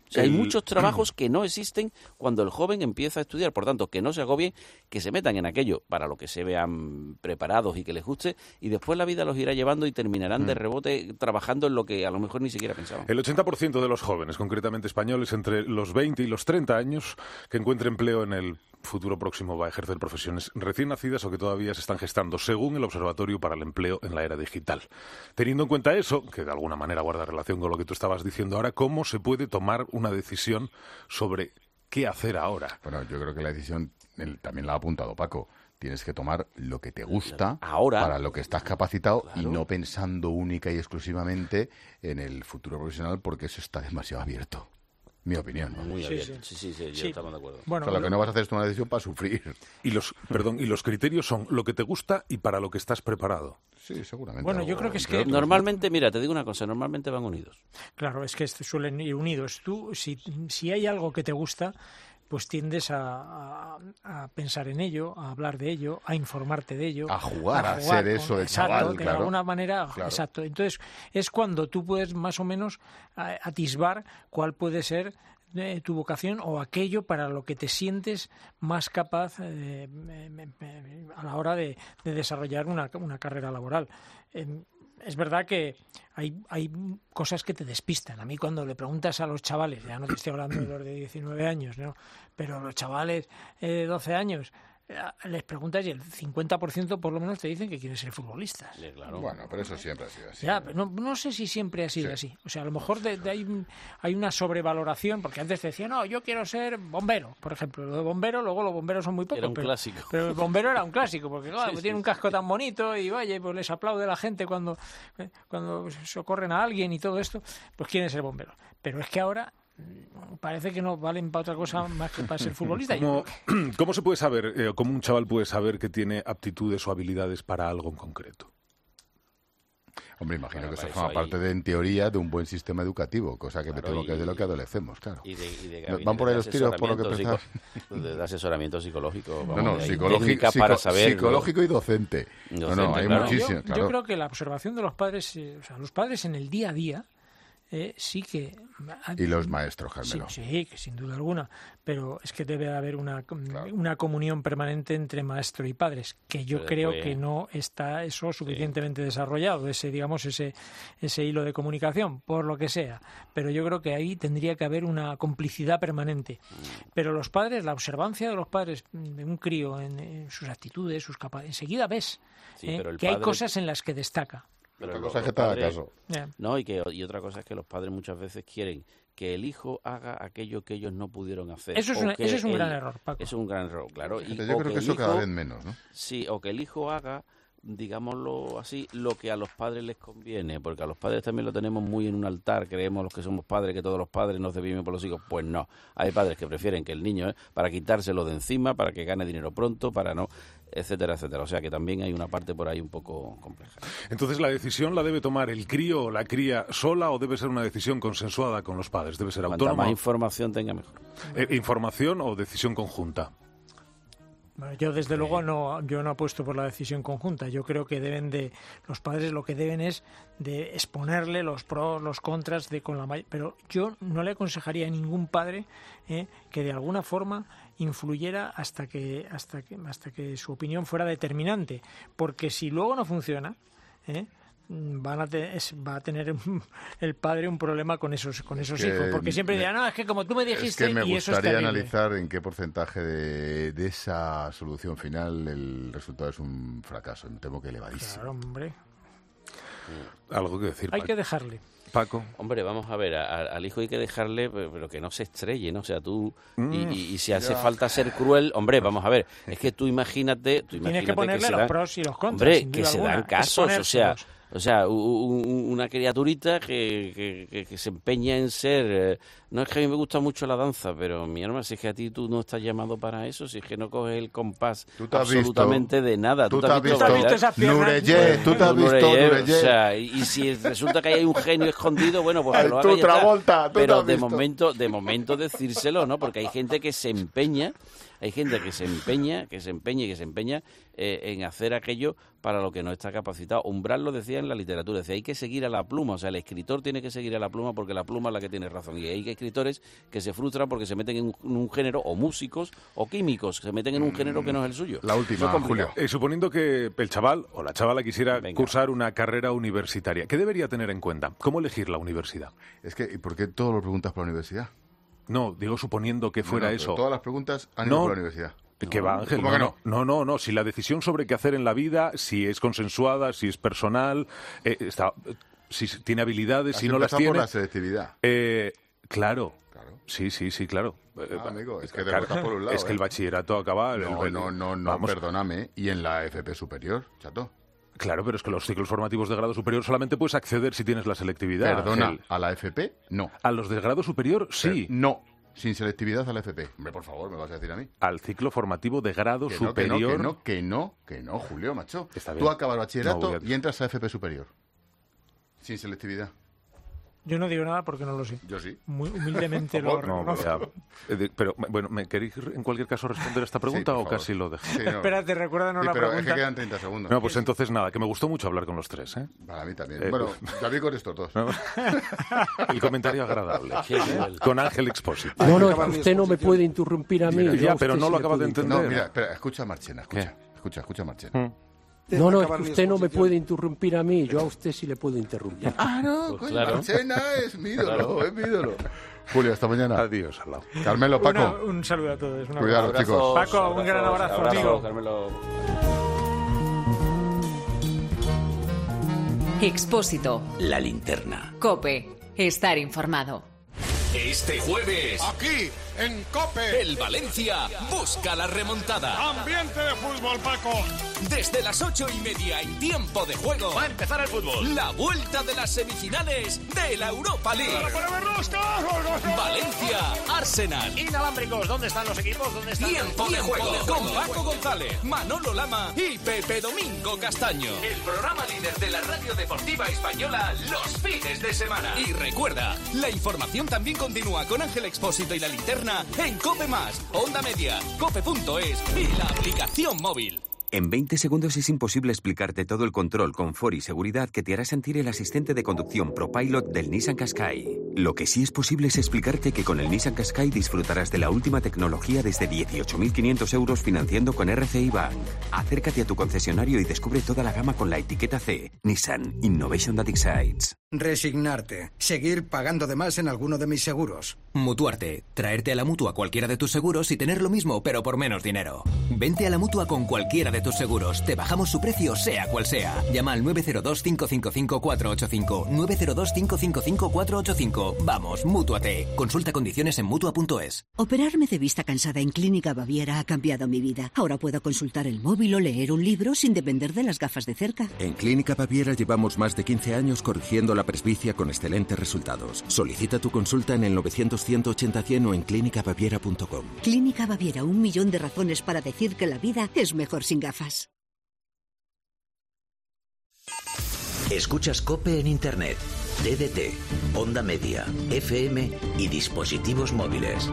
O sea, hay El- muchos trabajos que no existen cuando el joven empieza a estudiar. Por tanto, que no se agobien, que se metan en aquello para lo que se vean preparados y que les guste, y después la vida los irá llevando y terminarán de Mm. rebote trabajando en lo que a lo mejor ni siquiera pensaban. El ochenta por ciento de los jóvenes, concretamente españoles, entre los veinte y los treinta años, que encuentre empleo en el futuro próximo va a ejercer profesiones recién nacidas o que todavía se están gestando, según el Observatorio para el Empleo en la Era Digital. Teniendo en cuenta eso, que de alguna manera guarda relación con lo que tú estabas diciendo ahora, ¿cómo se puede tomar una decisión sobre qué hacer ahora? Bueno, yo creo que la decisión, el- también la ha apuntado Paco, tienes que tomar lo que te gusta ahora, para lo que estás capacitado y no pensando única y exclusivamente en el futuro profesional, porque eso está demasiado abierto. Mi opinión. ¿no? Muy Sí, abierto. sí. Sí, sí, sí, ya Sí. estamos de acuerdo. O sea, lo que no vas a hacer es tomar una decisión para sufrir. Y los, perdón, y los criterios son lo que te gusta y para lo que estás preparado. Sí, seguramente. Bueno, yo creo que es que Normalmente, mira, te digo una cosa, normalmente van unidos. Claro, es que est- suelen ir unidos. Tú, si, si hay algo que te gusta, pues tiendes a, a- a pensar en ello, a hablar de ello, a informarte de ello. A jugar, a ser con- eso de exacto, chaval, de claro. alguna manera, Claro. exacto. Entonces, es cuando tú puedes más o menos eh, atisbar cuál puede ser eh, tu vocación o aquello para lo que te sientes más capaz eh, me- me- me- a la hora de, de desarrollar una, una carrera laboral. Em, es verdad que hay, hay cosas que te despistan. A mí cuando le preguntas a los chavales, ya no te estoy hablando de los de diecinueve años, ¿no? Pero los chavales eh, de doce años, eh, les preguntas y el cincuenta por ciento por lo menos te dicen que quieren ser futbolistas. Bueno, pero eso siempre ha sido así. Ya, pero no, no sé si siempre ha sido así. O sea, a lo mejor de, de hay, un- hay una sobrevaloración, porque antes te decían, no, yo quiero ser bombero, por ejemplo. Lo de bombero, luego los bomberos son muy pocos. Era un pero, clásico. Pero el bombero era un clásico, porque claro, Sí, pues sí, tiene un casco tan bonito y vaya, pues les aplaude la gente cuando, eh, cuando socorren a alguien y todo esto, pues quieren ser bomberos. Pero es que ahora mm, parece que no valen para otra cosa más que para ser futbolista. Yo ¿Cómo, ¿Cómo se puede saber, eh, cómo un chaval puede saber que tiene aptitudes o habilidades para algo en concreto? Hombre, imagino Bueno, que eso para forma eso hay- parte, de, en teoría, de un buen sistema educativo, cosa que me Claro, temo que es y- de lo que adolecemos, claro. Y de, y de No, ¿Van por ahí gabinetes los de tiros por lo que asesoramiento pensás? psico- de, de asesoramiento psicológico. No, vamos, no, hay psicológico, técnicas psico- para saber, psicológico y docente. No, no, Docente, hay claro. muchísimo, yo, claro. yo creo que la observación de los padres, eh, o sea, los padres en el día a día, eh, sí que... Y los maestros, Carmelo. Sí, sí, que sin duda alguna, pero es que debe haber una, una comunión permanente entre maestro y padres, que yo Pero creo después- que no está eso suficientemente desarrollado, ese digamos ese ese hilo de comunicación, por lo que sea, pero yo creo que ahí tendría que haber una complicidad permanente. Pero los padres, la observancia de los padres de un crío en, en sus actitudes, sus capacidades, enseguida ves Sí, eh, pero el que hay padre- cosas en las que destaca. Pero Otra los- cosa es los que te haga padres- caso. Ya. No, y, que, y otra cosa es que los padres muchas veces quieren que el hijo haga aquello que ellos no pudieron hacer. Eso es o una- que ese es un el- gran error, Paco. Es un gran error, claro. Y, Fíjate, yo o creo que el eso cada hijo- vez menos, ¿no? Sí, o que el hijo haga, digámoslo así, lo que a los padres les conviene, porque a los padres también lo tenemos muy en un altar, creemos los que somos padres que todos los padres nos debimos por los hijos. Pues no, hay padres que prefieren que el niño, ¿eh? para quitárselo de encima, para que gane dinero pronto, para no, etcétera, etcétera. O sea que también hay una parte por ahí un poco compleja. Entonces, ¿la decisión la debe tomar el crío o la cría sola o debe ser una decisión consensuada con los padres? ¿Debe ser Cuanta autónoma? más información tenga, mejor. Eh, ¿Información o decisión conjunta? Bueno, yo desde luego no, yo no apuesto por la decisión conjunta. Yo creo que deben de, los padres lo que deben es de exponerle los pros, los contras de con la may- pero yo no le aconsejaría a ningún padre eh, que de alguna forma influyera hasta que hasta que hasta que su opinión fuera determinante, porque si luego no funciona, eh, van a te- es- va a tener el padre un problema con esos con esos que hijos, porque siempre me- dirán, no, es que como tú me dijiste, Es que me y eso es gustaría terrible. analizar en qué porcentaje de, de esa solución final el resultado es un fracaso. Me temo que elevadísimo. Claro, hombre. Algo que decir, Hay Paco. que dejarle. Paco. Hombre, vamos a ver, a- al hijo hay que dejarle, pero pero que no se estrelle, ¿no? O sea, tú, Mm, y, y- y si hace ya. falta ser cruel, hombre, vamos a ver, es que tú imagínate, tú Tienes imagínate que ponerle se los dan- pros y los contras, hombre, sin que duda se alguna, dan casos, o sea, exponérselos. o sea, u- u- u- una criaturita que, que, que- que se empeña en ser, eh, no es que a mí me gusta mucho la danza, pero mi hermano, si es que a ti tú no estás llamado para eso, si es que no coges el compás Tú te has absolutamente visto- de nada, tú tú te has visto bailar? esas piernas. Nureyé, tú te has Tú, visto Nureyé, Nureyé. o sea, y, y si resulta que hay un genio escondido, bueno, pues que Ay, lo tú, haga y ya está. Travolta, tú te Pero has de visto. momento, de momento decírselo, ¿no? Porque hay gente que se empeña hay gente que se empeña, que se empeña y que se empeña eh, en hacer aquello para lo que no está capacitado. Umbral lo decía en la literatura, decía, hay que seguir a la pluma, o sea, el escritor tiene que seguir a la pluma porque la pluma es la que tiene razón. Y hay escritores que se frustran porque se meten en un, en un género, o músicos, o químicos, se meten en un género que no es el suyo. La última, Julio. Eh, suponiendo que el chaval o la chavala quisiera Venga. cursar una carrera universitaria, ¿qué debería tener en cuenta? ¿Cómo elegir la universidad? Es que, ¿y por qué todo lo preguntas por la universidad? No, digo suponiendo que fuera no, no, eso. Todas las preguntas han ido no, por la universidad. ¿Qué va, Ángel? ¿Cómo no, que no? no, no, no. Si la decisión sobre qué hacer en la vida, si es consensuada, si es personal, eh, está, si tiene habilidades, Has si no las tiene. por la selectividad. Eh, claro. claro. Sí, sí, sí, claro. Ah, amigo, es que te claro, por un lado. Es que ¿eh? el bachillerato acaba. No, el, no, no, no, vamos. perdóname. Y en la F P superior, chato. Claro, pero es que los ciclos formativos de grado superior solamente puedes acceder si tienes la selectividad. Perdona, Ángel. ¿a la F P? No. ¿A los de grado superior? Sí. Eh, no. Sin selectividad a la F P. Hombre, por favor, ¿me vas a decir a mí? Al ciclo formativo de grado que no, superior. Que no, que no, que no, que no, Julio, macho. Está bien. Tú acabas bachillerato no, a... y entras a F P superior. Sin selectividad. Yo no digo nada porque no lo sé. Yo sí. Muy humildemente lo no, reconozco. Ya, pero, bueno, ¿me queréis en cualquier caso responder a esta pregunta sí, o favor. casi lo dejo? Sí, no. Espérate, recuérdanos sí, la pero pregunta. es que quedan treinta segundos. No, pues entonces nada, que me gustó mucho hablar con los tres, ¿eh? Para mí también. Eh, bueno, David con estos dos. ¿No? El comentario agradable. Con Ángel Expósito. No, no, usted no me puede interrumpir a mí. Mira, ya, pero no sí lo acabas de entender. No, mira, espera, escucha a Marchena, escucha. ¿Qué? Escucha, escucha a Marchena. ¿Mm? No, no, es que usted no me puede interrumpir a mí, yo a usted sí le puedo interrumpir. Ah, no, pues claro. Marchena es mi ídolo, claro. es mi ídolo. Julio, hasta mañana. Adiós, al lado. Carmelo, Paco. Una, un saludo a todos. Cuidado, chicos. Paco, abrazos, un gran abrazo, abrazo, amigo. Carmelo. Expósito. La linterna. COPE. Estar informado. Este jueves, aquí en COPE, el Valencia busca la remontada. Ambiente de fútbol, Paco. Desde las ocho y media en tiempo de juego va a empezar el fútbol. La vuelta de las semifinales de la Europa League. Valencia, Arsenal. Inalámbricos, ¿dónde están los equipos? ¿Dónde están Tiempo los... de juego con Paco González, Manolo Lama y Pepe Domingo Castaño. El programa líder de la radio deportiva española los fines de semana. Y recuerda, la información también continúa con Ángel Expósito y la linterna en COPE Más, Onda Media, cope punto es y la aplicación móvil. En veinte segundos es imposible explicarte todo el control, confort y seguridad que te hará sentir el asistente de conducción ProPilot del Nissan Qashqai. Lo que sí es posible es explicarte que con el Nissan Qashqai disfrutarás de la última tecnología desde dieciocho mil quinientos euros financiando con R C I Bank. Acércate a tu concesionario y descubre toda la gama con la etiqueta C. Nissan Innovation That Excites. Resignarte. Seguir pagando de más en alguno de mis seguros. Mutuarte. Traerte a la Mutua cualquiera de tus seguros y tener lo mismo, pero por menos dinero. Vente a la Mutua con cualquiera de tus seguros. Te bajamos su precio, sea cual sea. Llama al nueve cero dos, cinco cinco cinco, cuatro ocho cinco. nueve cero dos, cinco cinco cinco, cuatro ocho cinco. Vamos, Mútuate. Consulta condiciones en Mutua punto es. Operarme de vista cansada en Clínica Baviera ha cambiado mi vida. Ahora puedo consultar el móvil o leer un libro sin depender de las gafas de cerca. En Clínica Baviera llevamos más de quince años corrigiendo la presbicia con excelentes resultados. Solicita tu consulta en el novecientos, ciento ochenta, cien o en clínica baviera punto com. Clínica Baviera, un millón de razones para decir que la vida es mejor sin gafas. Escuchas COPE en Internet, D D T, Onda Media, F M y dispositivos móviles.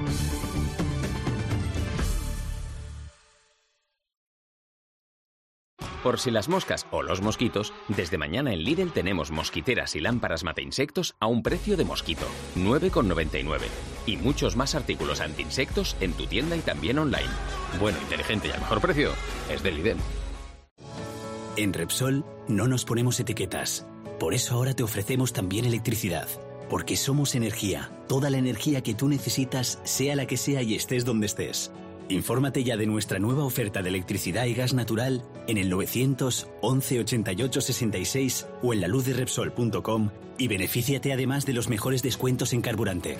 Por si las moscas o los mosquitos, desde mañana en Lidl tenemos mosquiteras y lámparas matainsectos a un precio de mosquito, nueve con noventa y nueve. Y muchos más artículos antiinsectos en tu tienda y también online. Bueno, inteligente y al mejor precio es de Lidl. En Repsol no nos ponemos etiquetas. Por eso ahora te ofrecemos también electricidad. Porque somos energía. Toda la energía que tú necesitas, sea la que sea y estés donde estés. Infórmate ya de nuestra nueva oferta de electricidad y gas natural en el novecientos, once, ochenta y ocho, sesenta y seis o en la luz de repsol punto com y benefíciate además de los mejores descuentos en carburante.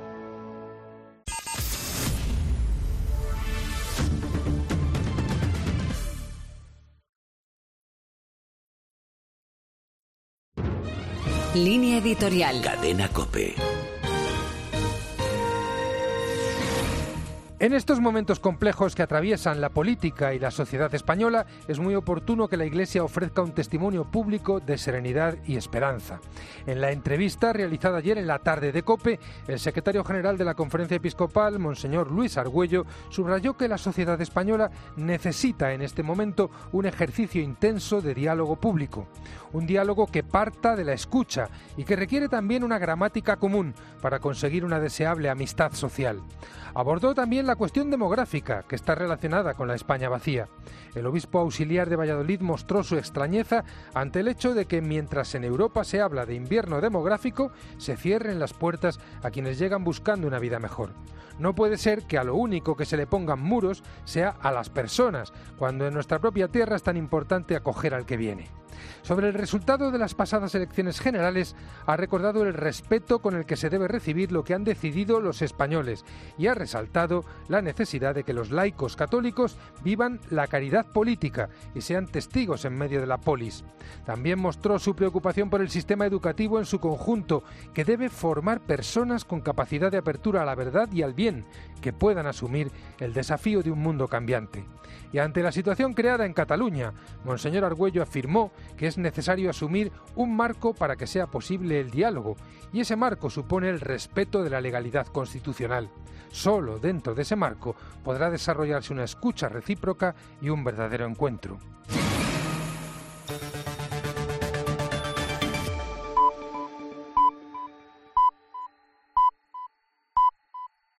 Línea editorial. Cadena COPE. En estos momentos complejos que atraviesan la política y la sociedad española, es muy oportuno que la Iglesia ofrezca un testimonio público de serenidad y esperanza. En la entrevista realizada ayer en la tarde de COPE, el secretario general de la Conferencia Episcopal, Monseñor Luis Argüello, subrayó que la sociedad española necesita en este momento un ejercicio intenso de diálogo público. Un diálogo que parta de la escucha y que requiere también una gramática común para conseguir una deseable amistad social. Abordó también la cuestión demográfica, que está relacionada con la España vacía. El obispo auxiliar de Valladolid mostró su extrañeza ante el hecho de que mientras en Europa se habla de invierno demográfico, se cierren las puertas a quienes llegan buscando una vida mejor. No puede ser que a lo único que se le pongan muros sea a las personas, cuando en nuestra propia tierra es tan importante acoger al que viene. Sobre el resultado de las pasadas elecciones generales, ha recordado el respeto con el que se debe recibir lo que han decidido los españoles y ha resaltado la necesidad de que los laicos católicos vivan la caridad política y sean testigos en medio de la polis. También mostró su preocupación por el sistema educativo en su conjunto, que debe formar personas con capacidad de apertura a la verdad y al bien, que puedan asumir el desafío de un mundo cambiante. Y ante la situación creada en Cataluña, Monseñor Argüello afirmó que es necesario asumir un marco para que sea posible el diálogo, y ese marco supone el respeto de la legalidad constitucional. Solo dentro de ese marco podrá desarrollarse una escucha recíproca y un verdadero encuentro.